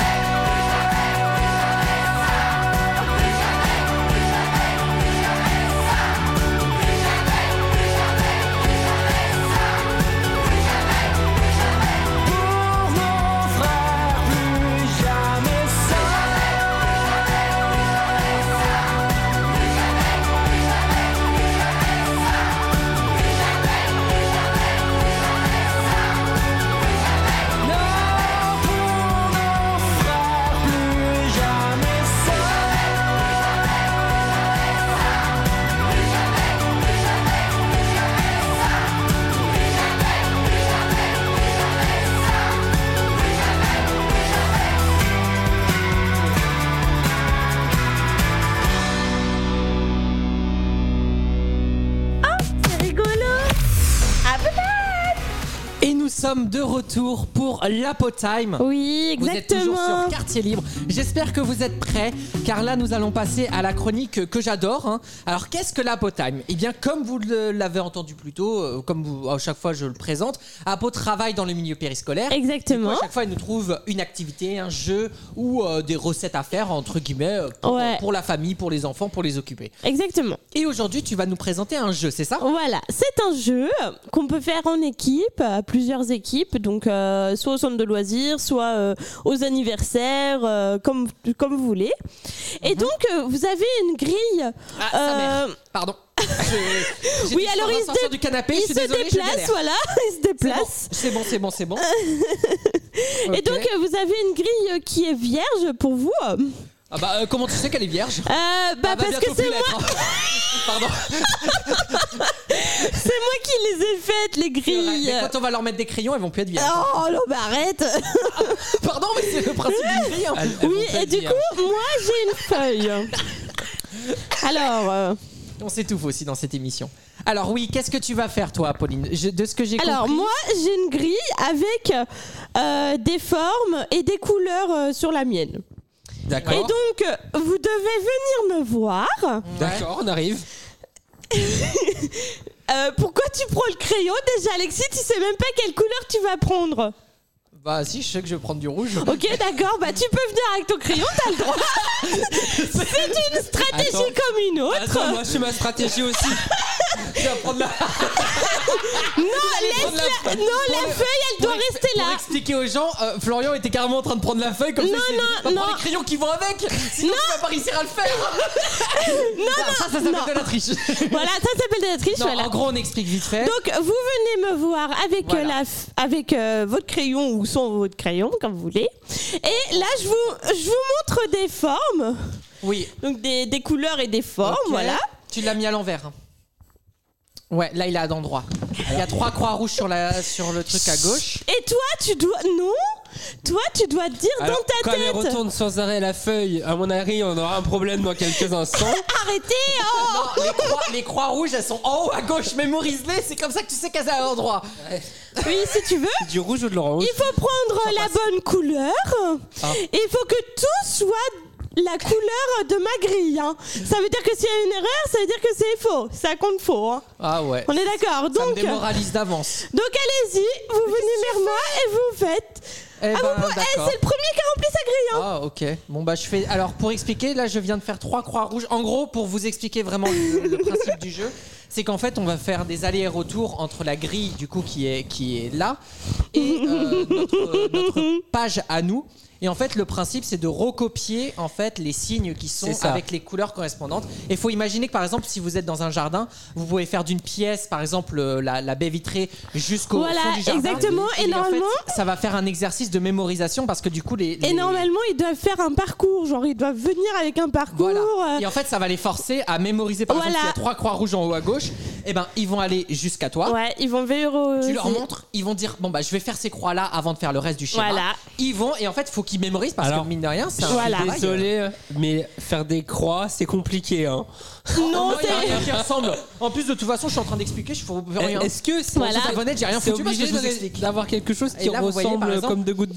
Nous sommes de retour pour l'Apo Time. Oui, exactement. Vous êtes toujours sur Quartier Libre. J'espère que vous êtes prêts, car là nous allons passer à la chronique que j'adore. Hein. Alors qu'est-ce que l'Apo Time ? Eh bien, comme vous l'avez entendu plus tôt, comme à chaque fois je le présente, Apo travaille dans le milieu périscolaire. Exactement. Du coup, à chaque fois, il nous trouve une activité, un jeu ou des recettes à faire entre guillemets pour la famille, pour les enfants, pour les occuper. Exactement. Et aujourd'hui, tu vas nous présenter un jeu, c'est ça ? Voilà, c'est un jeu qu'on peut faire en équipe, à plusieurs équipes, donc soit au centre de loisirs, soit aux anniversaires, comme vous voulez. Et donc, vous avez une grille. Pardon. Oui, alors il se du canapé, il se déplace, voilà, il se déplace. C'est bon. Okay. Et donc, vous avez une grille qui est vierge pour vous. Ah bah comment tu sais qu'elle est vierge ? Parce que c'est moi. Pardon. C'est moi qui les ai faites, les grilles. Mais quand on va leur mettre des crayons, elles vont plus être vierges. Oh non, bah arrête. Pardon, mais c'est le principe d'une grille. Hein. Oui, et du coup, moi j'ai une feuille. Alors. On s'étouffe aussi dans cette émission. Alors oui, qu'est-ce que tu vas faire toi, Pauline ? De ce que j'ai compris. Alors moi, j'ai une grille avec des formes et des couleurs sur la mienne. D'accord. Et donc, vous devez venir me voir. D'accord, on arrive. Pourquoi tu prends le crayon ? Déjà, Alexis, tu sais même pas quelle couleur tu vas prendre. Bah si, je sais que je vais prendre du rouge. Ok, d'accord, bah tu peux venir avec ton crayon, t'as le droit. C'est une stratégie comme une autre. Attends, moi je fais ma stratégie aussi. Tu vas prendre la... la feuille, elle doit rester là. Pour expliquer aux gens, Florian était carrément en train de prendre la feuille comme ça. Non. Prends les crayons qui vont avec. Sinon tu vas pas réussir à le faire. Ça s'appelle de la triche. Voilà, ça s'appelle de la triche. Non, voilà. En gros, on explique vite fait. Donc vous venez me voir avec avec votre crayon ou sans votre crayon, comme vous voulez. Et là, je vous montre des formes. Oui. Donc des couleurs et des formes, okay. Voilà. Tu l'as mis à l'envers. Ouais, là il est à l'endroit. Il y a 3 croix rouges sur le truc à gauche. Et toi, tu dois dire alors, dans ta quand tête. elle retourne sans arrêt la feuille, à mon avis, on aura un problème dans quelques instants. Arrêtez. Non, les croix rouges, elles sont en haut à gauche. Mémorise-les, c'est comme ça que tu sais qu'elles sont à l'endroit. Oui, si tu veux. Du rouge ou de l'orange ? Il faut prendre la bonne couleur. Et il faut que tout soit la couleur de ma grille. Hein. Ça veut dire que s'il y a une erreur, ça veut dire que c'est faux. Ça compte faux. Hein. Ah ouais. On est d'accord. Donc, ça me démoralise d'avance. Donc allez-y, vous venez vers moi et vous faites. C'est le premier qui a rempli sa grille. Hein. Ah ok. Bon bah je fais. Alors pour expliquer, là je viens de faire 3 croix rouges. En gros, pour vous expliquer vraiment le principe du jeu, c'est qu'en fait on va faire des allers et retours entre la grille du coup qui est là et notre page à nous. Et en fait, le principe, c'est de recopier en fait les signes qui sont avec les couleurs correspondantes. Et il faut imaginer que par exemple, si vous êtes dans un jardin, vous pouvez faire d'une pièce, par exemple, la baie vitrée jusqu'au fond du jardin. Exactement. Et normalement, en fait, ça va faire un exercice de mémorisation parce que du coup, Et normalement, ils doivent faire un parcours. Genre, ils doivent venir avec un parcours. Voilà. Et en fait, ça va les forcer à mémoriser. Par exemple, s'il y a 3 croix rouges en haut à gauche, eh ben, ils vont aller jusqu'à toi. Ouais, ils vont vers. Tu leur montres, ils vont dire bon bah je vais faire ces croix là avant de faire le reste du schéma. Voilà. Ils vont et en fait, il faut qu'ils mémorisent parce que mine de rien, c'est désolé, mais faire des croix, c'est compliqué. Hein. Non, il y a rien qui ressemble. En plus, de toute façon, je suis en train d'expliquer. Je faut rien. Est-ce que c'est honnête, j'ai rien foutu parce que je vous explique. d'avoir quelque chose qui ressemble comme 2 gouttes d'eau?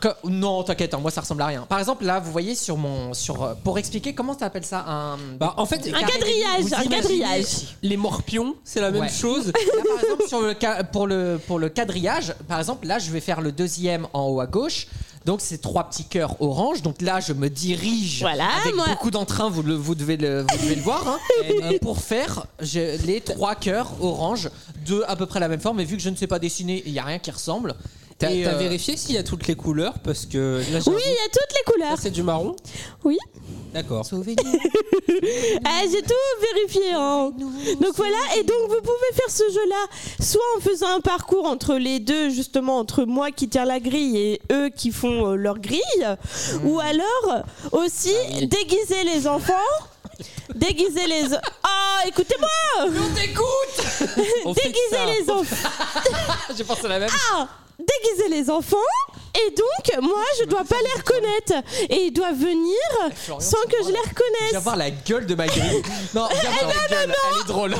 Non, t'inquiète, moi ça ressemble à rien. Par exemple, là, vous voyez pour expliquer comment t'appelles ça En fait, Un quadrillage. les morpions, c'est la même chose. Là, par exemple, pour le quadrillage, par exemple, là, je vais faire le deuxième en haut à gauche. Donc, c'est 3 petits cœurs orange. Donc là, je me dirige avec beaucoup d'entrain. Vous devez le voir. Hein, pour faire les 3 cœurs orange de à peu près la même forme. Et vu que je ne sais pas dessiner, il n'y a rien qui ressemble. T'as vérifié s'il y a toutes les couleurs parce que là, Oui, il y a toutes les couleurs. Là, c'est du marron. Oui. D'accord. J'ai tout vérifié. Hein. Donc voilà, et donc vous pouvez faire ce jeu-là soit en faisant un parcours entre les deux, justement entre moi qui tiens la grille et eux qui font leur grille, ou alors aussi déguiser les enfants. Déguiser les... Oh, écoutez-moi. On t'écoute. Déguiser les enfants. J'ai pensé la même. Déguiser les enfants, et donc moi je dois pas les reconnaître et ils doivent venir sans que je les reconnaisse. Viens voir la gueule de ma grille. Non, viens voir la gueule, elle est drôle.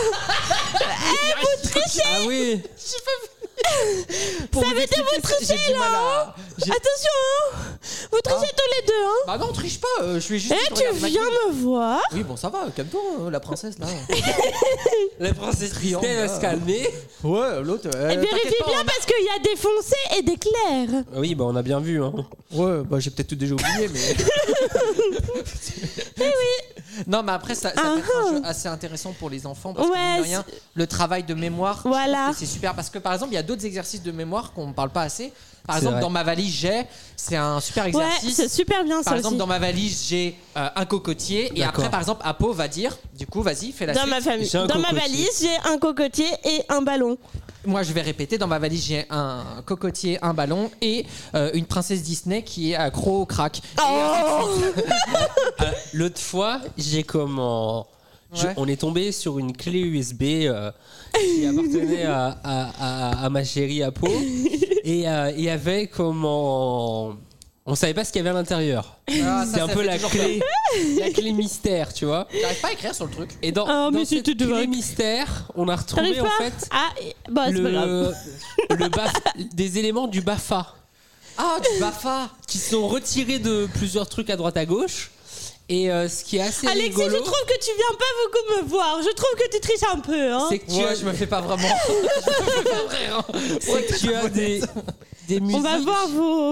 Vous trichez. Ah oui. Ça veut dire vous trichez là. Attention, hein. Vous trichez tous les deux. Hein. Bah non, on triche pas, je vais juste... Et tu viens me voir. Oui, bon ça va, calme-toi, la princesse là. La princesse Disney va se calmer. Ouais, l'autre... Et vérifie bien parce qu'il y a des foncés et des clairs. Oui, bah on a bien vu. Hein. Ouais, bah j'ai peut-être tout déjà oublié, mais... Eh oui. Non, mais après, ça peut être un jeu assez intéressant pour les enfants parce que, mine de rien, le travail de mémoire, c'est super. Parce que, par exemple, il y a d'autres exercices de mémoire qu'on ne parle pas assez. Par exemple, dans ma valise, c'est un super exercice. Ouais, c'est super bien ça. Par exemple, aussi. dans ma valise, j'ai un cocotier. Et après, par exemple, Apo va dire, du coup, vas-y, fais la suite. Dans ma valise, j'ai un cocotier et un ballon. Moi, je vais répéter. Dans ma valise, j'ai un cocotier, un ballon et une princesse Disney qui est accro au crack. L'autre fois, on est tombé sur une clé USB qui appartenait à ma chérie Apo et il y avait on savait pas ce qu'il y avait à l'intérieur. C'est un peu la clé mystère, tu vois. J'arrive pas à écrire sur le truc. Et dans cette clé mystère, on a retrouvé en fait des éléments du BAFA. Ah, du BAFA qui sont retirés de plusieurs trucs à droite à gauche. Et ce qui est assez Alexis, rigolo... je trouve que tu viens pas beaucoup me voir. Je trouve que tu triches un peu. Hein. C'est que je me fais pas vraiment. C'est que tu as des musiques... On va voir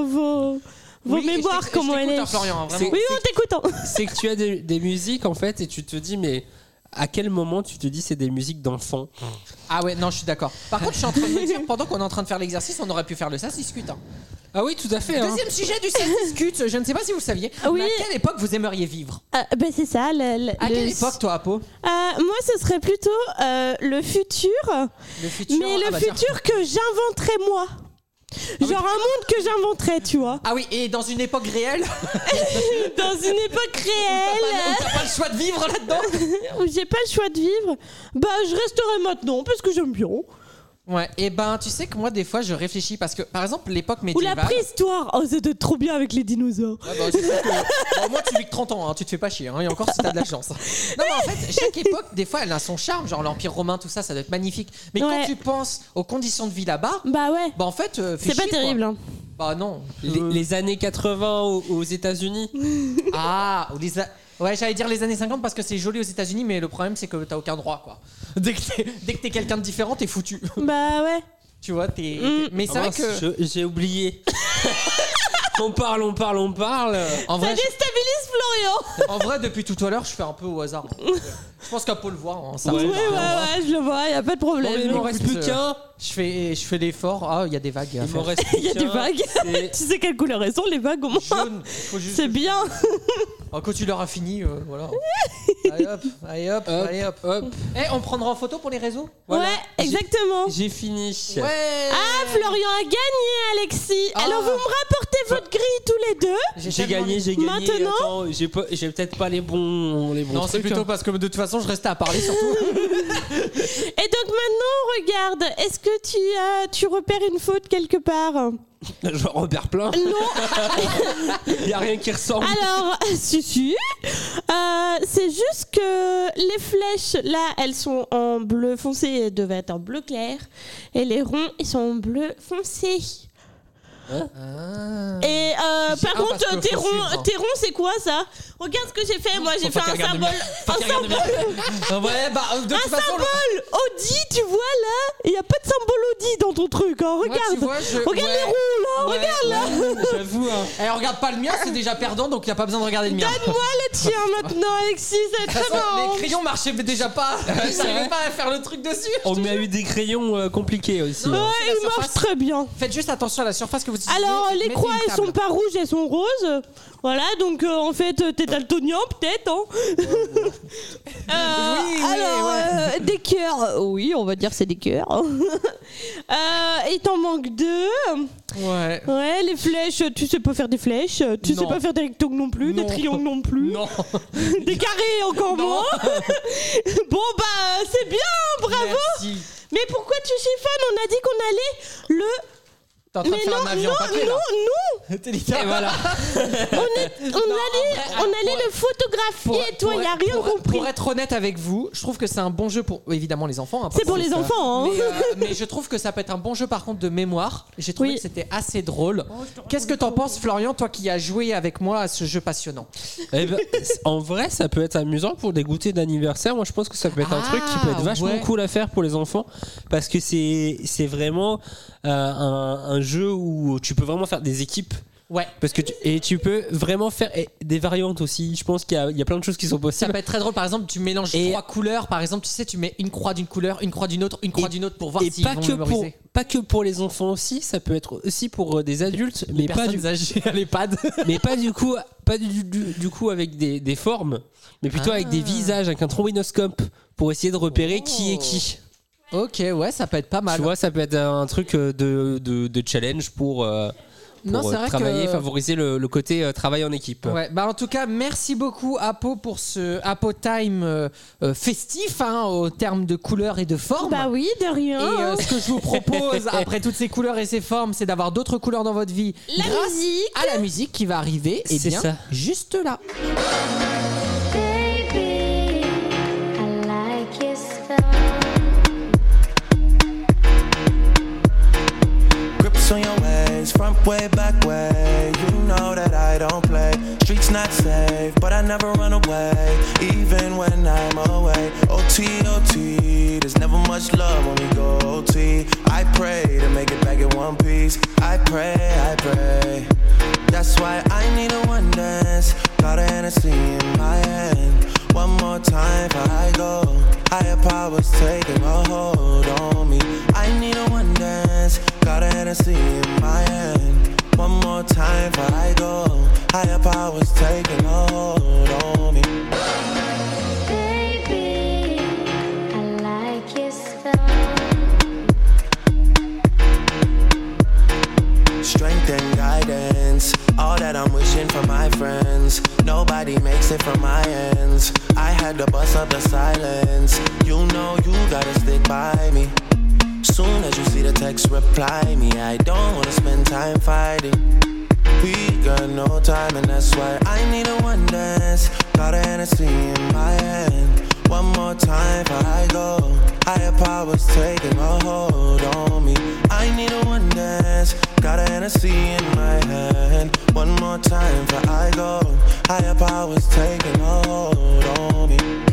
vos mémoires, comment elles sont. Florian, oui, on t'écoute. C'est que tu as des musiques en fait et tu te dis mais... À quel moment tu te dis c'est des musiques d'enfants? Ah ouais, non, je suis d'accord. Par contre, je suis en train de me dire, pendant qu'on est en train de faire l'exercice, on aurait pu faire le ça se discute. Hein. Ah oui, tout à fait. Deuxième sujet du ça se discute. Je ne sais pas si vous saviez. Oui. Mais à quelle époque vous aimeriez vivre? Ben c'est ça. À quelle époque, toi, Apo? Moi, ce serait plutôt le futur. Le futur. Mais le futur que j'inventerais moi. Genre un monde que j'inventerais, tu vois. Ah oui, et dans une époque réelle? Dans une époque réelle. Où t'as pas le choix de vivre là-dedans? Où j'ai pas le choix de vivre. Bah, je resterai maintenant parce que j'aime bien. Ouais, et ben tu sais que moi des fois je réfléchis parce que par exemple l'époque médiévale. Ou la préhistoire, oh ça doit être trop bien avec les dinosaures. Ouais, bah, c'est sûr que, au moins tu vis que 30 ans, hein, tu te fais pas chier, hein, et encore si t'as de la chance. Non mais en fait chaque époque des fois elle a son charme, genre l'Empire romain tout ça, ça doit être magnifique. Mais quand tu penses aux conditions de vie là-bas, bah ouais. Bah en fait c'est pas terrible. Hein. Bah non. Les années 80 aux États-Unis. Ah, ou ouais, j'allais dire les années 50 parce que c'est joli aux États-Unis, mais le problème c'est que t'as aucun droit quoi. Dès que t'es quelqu'un de différent, t'es foutu. Bah ouais. Tu vois, mais c'est vrai que j'ai oublié. On parle. En vrai, ça déstabilise Florian. En vrai, depuis tout à l'heure, je fais un peu au hasard. Je pense qu'à Paul le voir. Hein, ça ouais, je le vois, y a pas de problème. Bon, il m'en reste plus qu'un. Je fais l'effort. Ah, il y a des vagues. Il m'en reste plus qu'un. Il y a des vagues. Tu sais quelle couleur elles sont les vagues au moins? Jaune. C'est bien. Quand tu l'auras fini, voilà. Allez hop. On prendra en photo pour les réseaux. Voilà. Ouais, exactement. J'ai fini. Ouais. Ah, Florian a gagné, Alexis. Alors vous me rapportez votre grille tous les deux. J'ai gagné. Maintenant, attends, j'ai peut-être pas les bons non, trucs. C'est plutôt parce que de toute façon, je restais à parler surtout. Et donc maintenant, regarde, est-ce que tu repères une faute quelque part? Je repère plein. Non. Il y a rien qui ressemble. Alors, si. C'est juste que les flèches, là, elles sont en bleu foncé, elles devaient être en bleu clair. Et les ronds, ils sont en bleu foncé. Et J'ai par un parce contre, que tes faut suivre. ronds, c'est quoi ça? Regarde ce que j'ai fait, moi j'ai fait un symbole. Ouais, bah de toute façon. Symbole Audi, tu vois là? Il n'y a pas de symbole Audi dans ton truc, hein. Regarde. tu vois, Regarde les ronds là, regarde là. J'avoue. Hein. Regarde pas le mien, c'est déjà perdant, donc il n'y a pas besoin de regarder le mien. Donne-moi le tien maintenant, Alexis, c'est De toute très façon, marrant. les crayons marchaient déjà pas. J'arrivais pas à faire le truc dessus. On a eu des crayons compliqués aussi. Ouais, hein. il marche très bien. Faites juste attention à la surface que vous utilisez. Alors, les Mettez croix, une elles sont table. pas rouges, elles sont roses. Voilà, donc en fait, t'es daltonien peut-être. Hein. Alors, des cœurs. Oui, on va dire c'est des cœurs. Il t'en manque 2. Ouais. Ouais, les flèches, tu sais pas faire des flèches. Tu sais Non. pas faire des rectangles non plus, des triangles non plus. Non. Des carrés encore moins. Bon, bah, c'est bien, bravo. Merci. Mais pourquoi tu chiffonnes? On a dit qu'on allait le. T'es en train de Mais faire non, un avion en papier là. non. T'es littéralement- Et voilà. On allait le photographier, toi, il n'y a rien compris. Pour être honnête avec vous, je trouve que c'est un bon jeu pour évidemment les enfants. Hein, C'est pour les ça. enfants, hein. Mais je trouve que ça peut être un bon jeu par contre de mémoire. J'ai trouvé Oui. que c'était assez drôle. Qu'est-ce que t'en penses, Florian, toi qui as joué avec moi à ce jeu passionnant? Eh ben, en vrai, ça peut être amusant pour des goûters d'anniversaire. Moi, je pense que ça peut être un truc qui peut être vachement ouais. cool à faire pour les enfants parce que c'est vraiment un jeu où tu peux vraiment faire des équipes. Ouais. Parce que tu peux vraiment faire des variantes aussi. Je pense qu'il y a plein de choses qui sont Ça possibles. peut être très drôle. Par exemple, tu mélanges 3 couleurs. Par exemple, tu sais, tu mets une croix d'une couleur, une croix d'une autre, une croix d'une autre pour voir Et s'ils vont mémoriser. pas que pour les enfants aussi, ça peut être aussi pour des adultes, mais pas Personnes âgées à l'EHPAD. mais pas du coup avec des formes, mais plutôt avec des visages, avec un trombinoscope pour essayer de repérer qui est qui. Ok, ouais, ça peut être pas mal. Tu vois, ça peut être un truc de challenge pour Non, c'est vrai travailler, que- favoriser le côté travail en équipe. Ouais, bah en tout cas, merci beaucoup Apo pour ce Apo Time festif hein, au terme de couleurs et de formes. Bah oui, de rien. Et ce que je vous propose après toutes ces couleurs et ces formes, c'est d'avoir d'autres couleurs dans votre vie La grâce musique. à la musique qui va arriver. Et C'est bien, ça. juste là. Baby, I like your style. Grips on your ways, front way, back way. You know that I don't play. Streets not safe, but I never run away, even when I'm away. OT, OT, there's never much love when we go OT. I pray to make it back in one piece. I pray, I pray. That's why I need a one dance. Got a Hennessy in my hand. One more time before I go. Higher powers taking a hold on me. I need a one dance. Got a Hennessy in my hand. One more time before I go. Higher powers taking a hold on me. Baby, I like your style. Strength and guidance, all that I'm wishing for my friends. Nobody makes it from my ends. I had to bust up the silence. You know you gotta stick by me. Soon as you see the text, reply me. I don't wanna spend time fighting. We got no time and that's why I need a one dance. Got a Hennessy in my hand. One more time before I go. Higher powers taking a hold on me. I need a one dance. Got a Hennessy in my hand. One more time before I go. Higher powers taking a hold on me.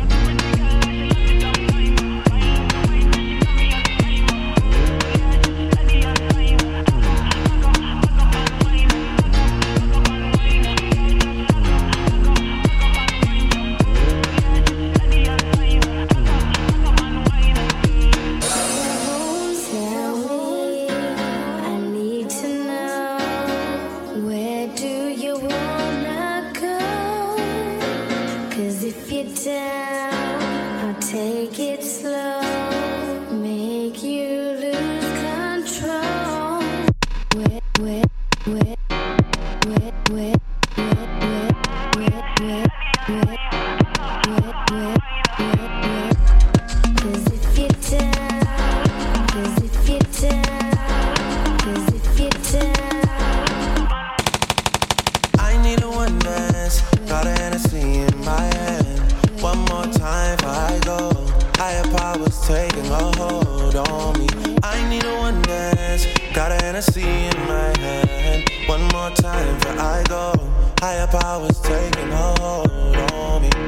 Tell me, I need to know, where do you wanna go? 'Cause if you're down, I'll take it slow, make you lose control. Where, where, where, where, where, where, where, where, where, where, where, where, where. 'Cause if you're down, 'cause if you're down, 'cause if you're down. I need a one dance. Got a Hennessy in my hand. One more time before I go. Higher powers taking a hold on me. I need a one dance. Got Got a Hennessy in my hand. One more time before I go. Higher powers taking hold on me.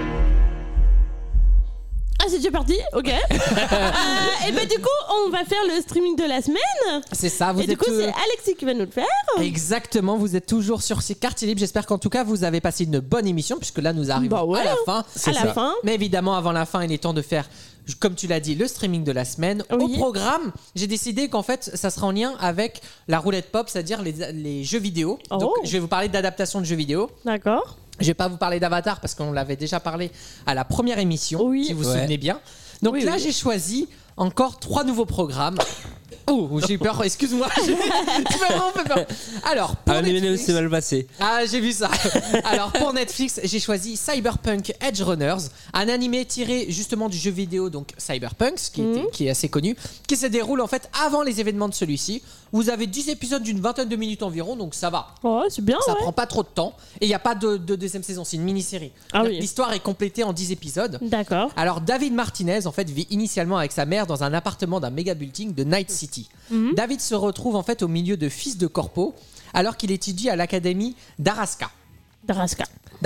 Ah, c'est déjà parti. Ok. Et ben du coup, on va faire le streaming de la semaine. C'est ça, vous Et êtes du coup, c'est Alexis qui va nous le faire. Exactement, vous êtes toujours sur ces quartiers libres. J'espère qu'en tout cas vous avez passé une bonne émission, puisque là nous arrivons à la fin. À la fin. Mais évidemment, avant la fin, il est temps de faire, comme tu l'as dit, le streaming de la semaine. Au programme, j'ai décidé qu'en fait, ça sera en lien avec la roulette pop, c'est-à-dire les jeux vidéo. Donc, je vais vous parler d'adaptation de jeux vidéo. D'accord. Je vais pas vous parler d'Avatar parce qu'on l'avait déjà parlé à la première émission, si vous vous souvenez bien. Donc là, j'ai choisi encore 3 nouveaux programmes. Oh, j'ai eu peur, excuse-moi. Tu m'as vraiment fait peur. Alors, pour Netflix, c'est mal passé. Ah, j'ai vu ça. Alors, pour Netflix, j'ai choisi Cyberpunk Edge Runners, un animé tiré justement du jeu vidéo, donc Cyberpunk, qui est assez connu, qui se déroule en fait avant les événements de celui-ci. Vous avez 10 épisodes d'une vingtaine de minutes environ, donc ça va. Oh, c'est bien. Ça prend pas trop de temps. Et il n'y a pas de deuxième saison, c'est une mini-série. L'histoire est complétée en 10 épisodes. D'accord. Alors, David Martinez, en fait, vit initialement avec sa mère dans un appartement d'un méga building de Night City. David se retrouve en fait au milieu de fils de corpo alors qu'il étudie à l'académie d'Araska. D'Araska.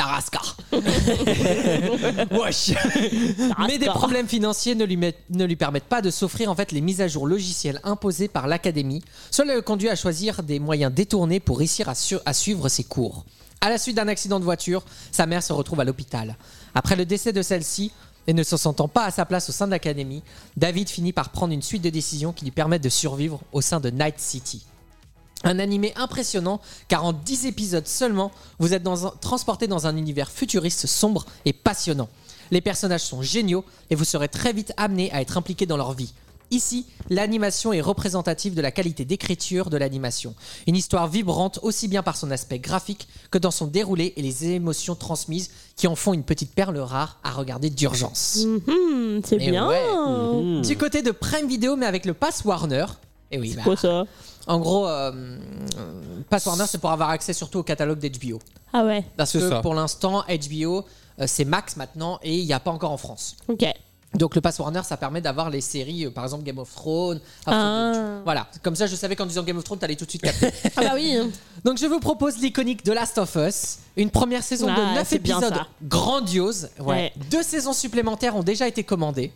Wesh. Mais des problèmes financiers ne lui permettent pas de s'offrir en fait les mises à jour logicielles imposées par l'académie. Cela le conduit à choisir des moyens détournés pour réussir à suivre ses cours. À la suite d'un accident de voiture, sa mère se retrouve à l'hôpital. Après le décès de celle-ci, et ne se sentant pas à sa place au sein de l'académie, David finit par prendre une suite de décisions qui lui permettent de survivre au sein de Night City. Un animé impressionnant, car en 10 épisodes seulement, vous êtes transporté dans un univers futuriste sombre et passionnant. Les personnages sont géniaux et vous serez très vite amené à être impliqué dans leur vie. Ici, l'animation est représentative de la qualité d'écriture de l'animation. Une histoire vibrante aussi bien par son aspect graphique que dans son déroulé et les émotions transmises qui en font une petite perle rare à regarder d'urgence. C'est bien. Ouais. Du côté de Prime Video, mais avec le Pass Warner. Et oui, c'est quoi ça ? En gros, Pass Warner, c'est pour avoir accès surtout au catalogue d'HBO. Ah ouais. Parce que pour l'instant, HBO, c'est Max maintenant et il n'y a pas encore en France. Ok. Donc le Pass Warner, ça permet d'avoir les séries, par exemple Game of Thrones. Voilà, comme ça je savais qu'en disant Game of Thrones, t'allais tout de suite capter. Ah bah oui. Donc je vous propose l'iconique The Last of Us, une première saison de 9 épisodes grandiose. Ouais. 2 saisons supplémentaires ont déjà été commandées.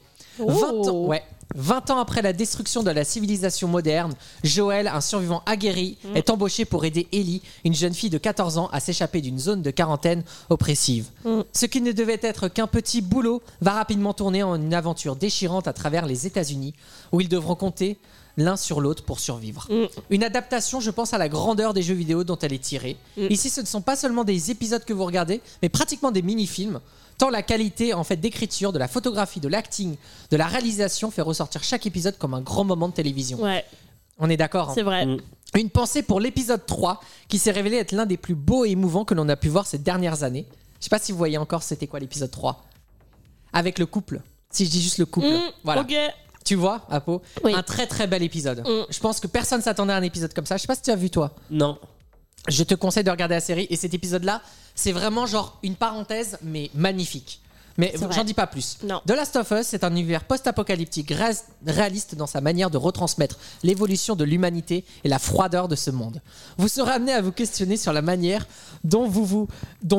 20 ans après la destruction de la civilisation moderne, Joel, un survivant aguerri, est embauché pour aider Ellie, une jeune fille de 14 ans, à s'échapper d'une zone de quarantaine oppressive. Ce qui ne devait être qu'un petit boulot va rapidement tourner en une aventure déchirante à travers les États-Unis, où ils devront compter l'un sur l'autre pour survivre. Une adaptation, je pense, à la grandeur des jeux vidéo dont elle est tirée. Ici, ce ne sont pas seulement des épisodes que vous regardez, mais pratiquement des mini-films. Tant la qualité en fait d'écriture, de la photographie, de l'acting, de la réalisation fait ressortir chaque épisode comme un grand moment de télévision. Ouais. On est d'accord, hein. C'est vrai. Une pensée pour l'épisode 3 qui s'est révélé être l'un des plus beaux et émouvants que l'on a pu voir ces dernières années. Je sais pas si vous voyez encore c'était quoi l'épisode 3. Avec le couple. Si je dis juste le couple. Voilà. Ok. Tu vois, Apo, Oui. un très très bel épisode. Je pense que personne s'attendait à un épisode comme ça. Je sais pas si tu as vu toi. Non. Je te conseille de regarder la série et cet épisode-là, c'est vraiment genre une parenthèse mais magnifique. Mais C'est vrai. j'en dis pas plus. Non. The Last of Us, c'est un univers post-apocalyptique réaliste dans sa manière de retransmettre l'évolution de l'humanité et la froideur de ce monde. Vous serez amené à vous questionner sur la manière dont vous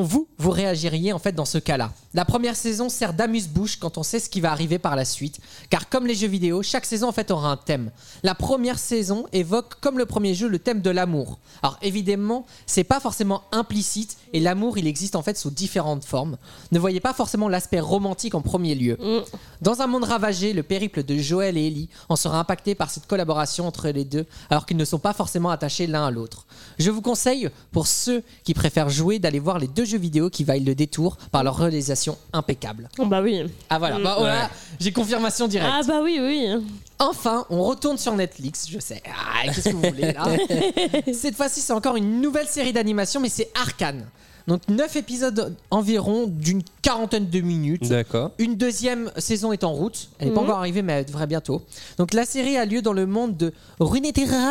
réagiriez en fait dans ce cas-là. La première saison sert d'amuse-bouche quand on sait ce qui va arriver par la suite, car comme les jeux vidéo, chaque saison en fait aura un thème. La première saison évoque, comme le premier jeu, le thème de l'amour. Alors évidemment, c'est pas forcément implicite et l'amour, il existe en fait sous différentes formes. Ne voyez pas forcément l'aspect romantique en premier lieu. Dans un monde ravagé, le périple de Joel et Ellie en sera impacté par cette collaboration entre les deux, alors qu'ils ne sont pas forcément attachés l'un à l'autre. Je vous conseille, pour ceux qui préfèrent jouer, d'aller voir les 2 jeux vidéo qui vaillent le détour par leur réalisation impeccable. Oh bah oui. Ah voilà, voilà, j'ai confirmation directe. Ah bah oui, oui. Enfin, on retourne sur Netflix, je sais. Ah, qu'est-ce que vous voulez là? Cette fois-ci, c'est encore une nouvelle série d'animation, mais c'est Arcane. Donc 9 épisodes environ d'une quarantaine de minutes. D'accord. Une deuxième saison est en route. Elle n'est pas encore arrivée, mais elle devrait bientôt. Donc la série a lieu dans le monde de Runeterra,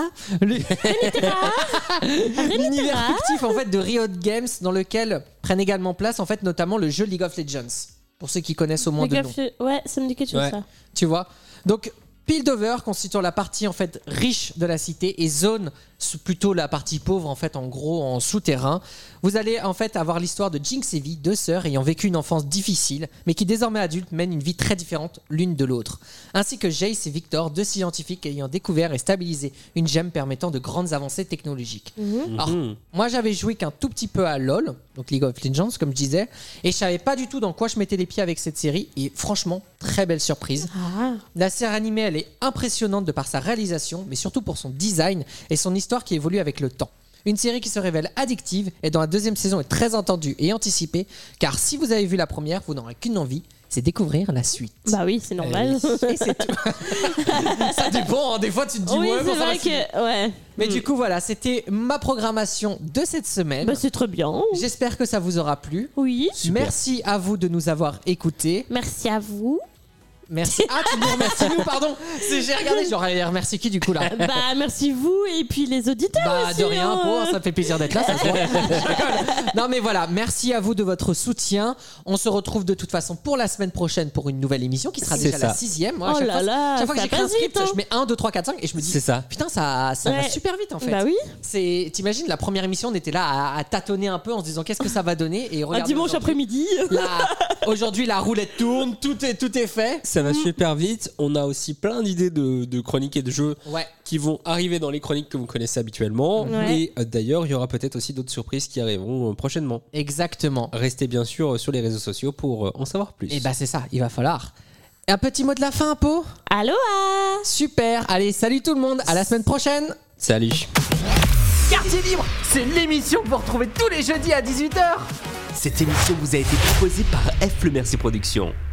l'univers fictif en fait de Riot Games, dans lequel prennent également place en fait notamment le jeu League of Legends. Pour ceux qui connaissent au moins de nom. Ouais, ça me dit quelque chose ça. Tu vois. Donc Piltover constituant la partie en fait riche de la cité et Zone plutôt la partie pauvre en fait en gros en souterrain. Vous allez en fait avoir l'histoire de Jinx et Vi, deux sœurs ayant vécu une enfance difficile mais qui désormais adultes mènent une vie très différente l'une de l'autre. Ainsi que Jace et Victor, deux scientifiques ayant découvert et stabilisé une gemme permettant de grandes avancées technologiques. Alors moi j'avais joué qu'un tout petit peu à LoL, donc League of Legends comme je disais, et je savais pas du tout dans quoi je mettais les pieds avec cette série et franchement très belle surprise. La série animée elle est impressionnante de par sa réalisation mais surtout pour son design et son histoire qui évolue avec le temps. Une série qui se révèle addictive et dont la deuxième saison est très attendue et anticipée car si vous avez vu la première, vous n'aurez qu'une envie, c'est découvrir la suite. Bah oui, c'est normal. Et c'est tout. Ça dépend, hein. Des fois tu te dis oui, ouais, c'est bon, ça vrai va, c'est- que. Ouais. Mais du coup voilà, c'était ma programmation de cette semaine. Bah c'est très bien. J'espère que ça vous aura plu. Oui. Merci à vous de nous avoir écoutés. Merci à vous. Merci. Ah, tu nous remercies nous, pardon. J'ai regardé, j'aurais remercié qui du coup là? Bah merci vous et puis les auditeurs Bah aussi. de rien, hein. Pau, ça me fait plaisir d'être là. Ça se voit. Je rigole. Non mais voilà, merci à vous de votre soutien. On se retrouve de toute façon pour la semaine prochaine pour une nouvelle émission qui sera C'est déjà ça. la 6e. Moi, à Oh chaque là fois, là, chaque fois que ça j'écris un passe script, vite, hein. je mets 1, 2, 3, 4, 5 et je me dis C'est ça. putain ça va Ouais. super vite en fait. Bah oui. T'imagines la première émission, on était là à tâtonner un peu en se disant qu'est-ce que ça va donner et Un regarde dimanche après-midi. Aujourd'hui la roulette tourne, tout est fait. Ça va super vite. On a aussi plein d'idées de chroniques et de jeux Ouais. qui vont arriver dans les chroniques que vous connaissez habituellement. Ouais. Et d'ailleurs, il y aura peut-être aussi d'autres surprises qui arriveront prochainement. Exactement. Restez bien sûr sur les réseaux sociaux pour en savoir plus. Et bah c'est ça, il va falloir. Un petit mot de la fin, Pau. Aloha. Super. Allez, salut tout le monde. À la semaine prochaine. Salut. Quartier Libre, c'est l'émission que vous retrouvez tous les jeudis à 18h. Cette émission vous a été proposée par F Le Merci Productions.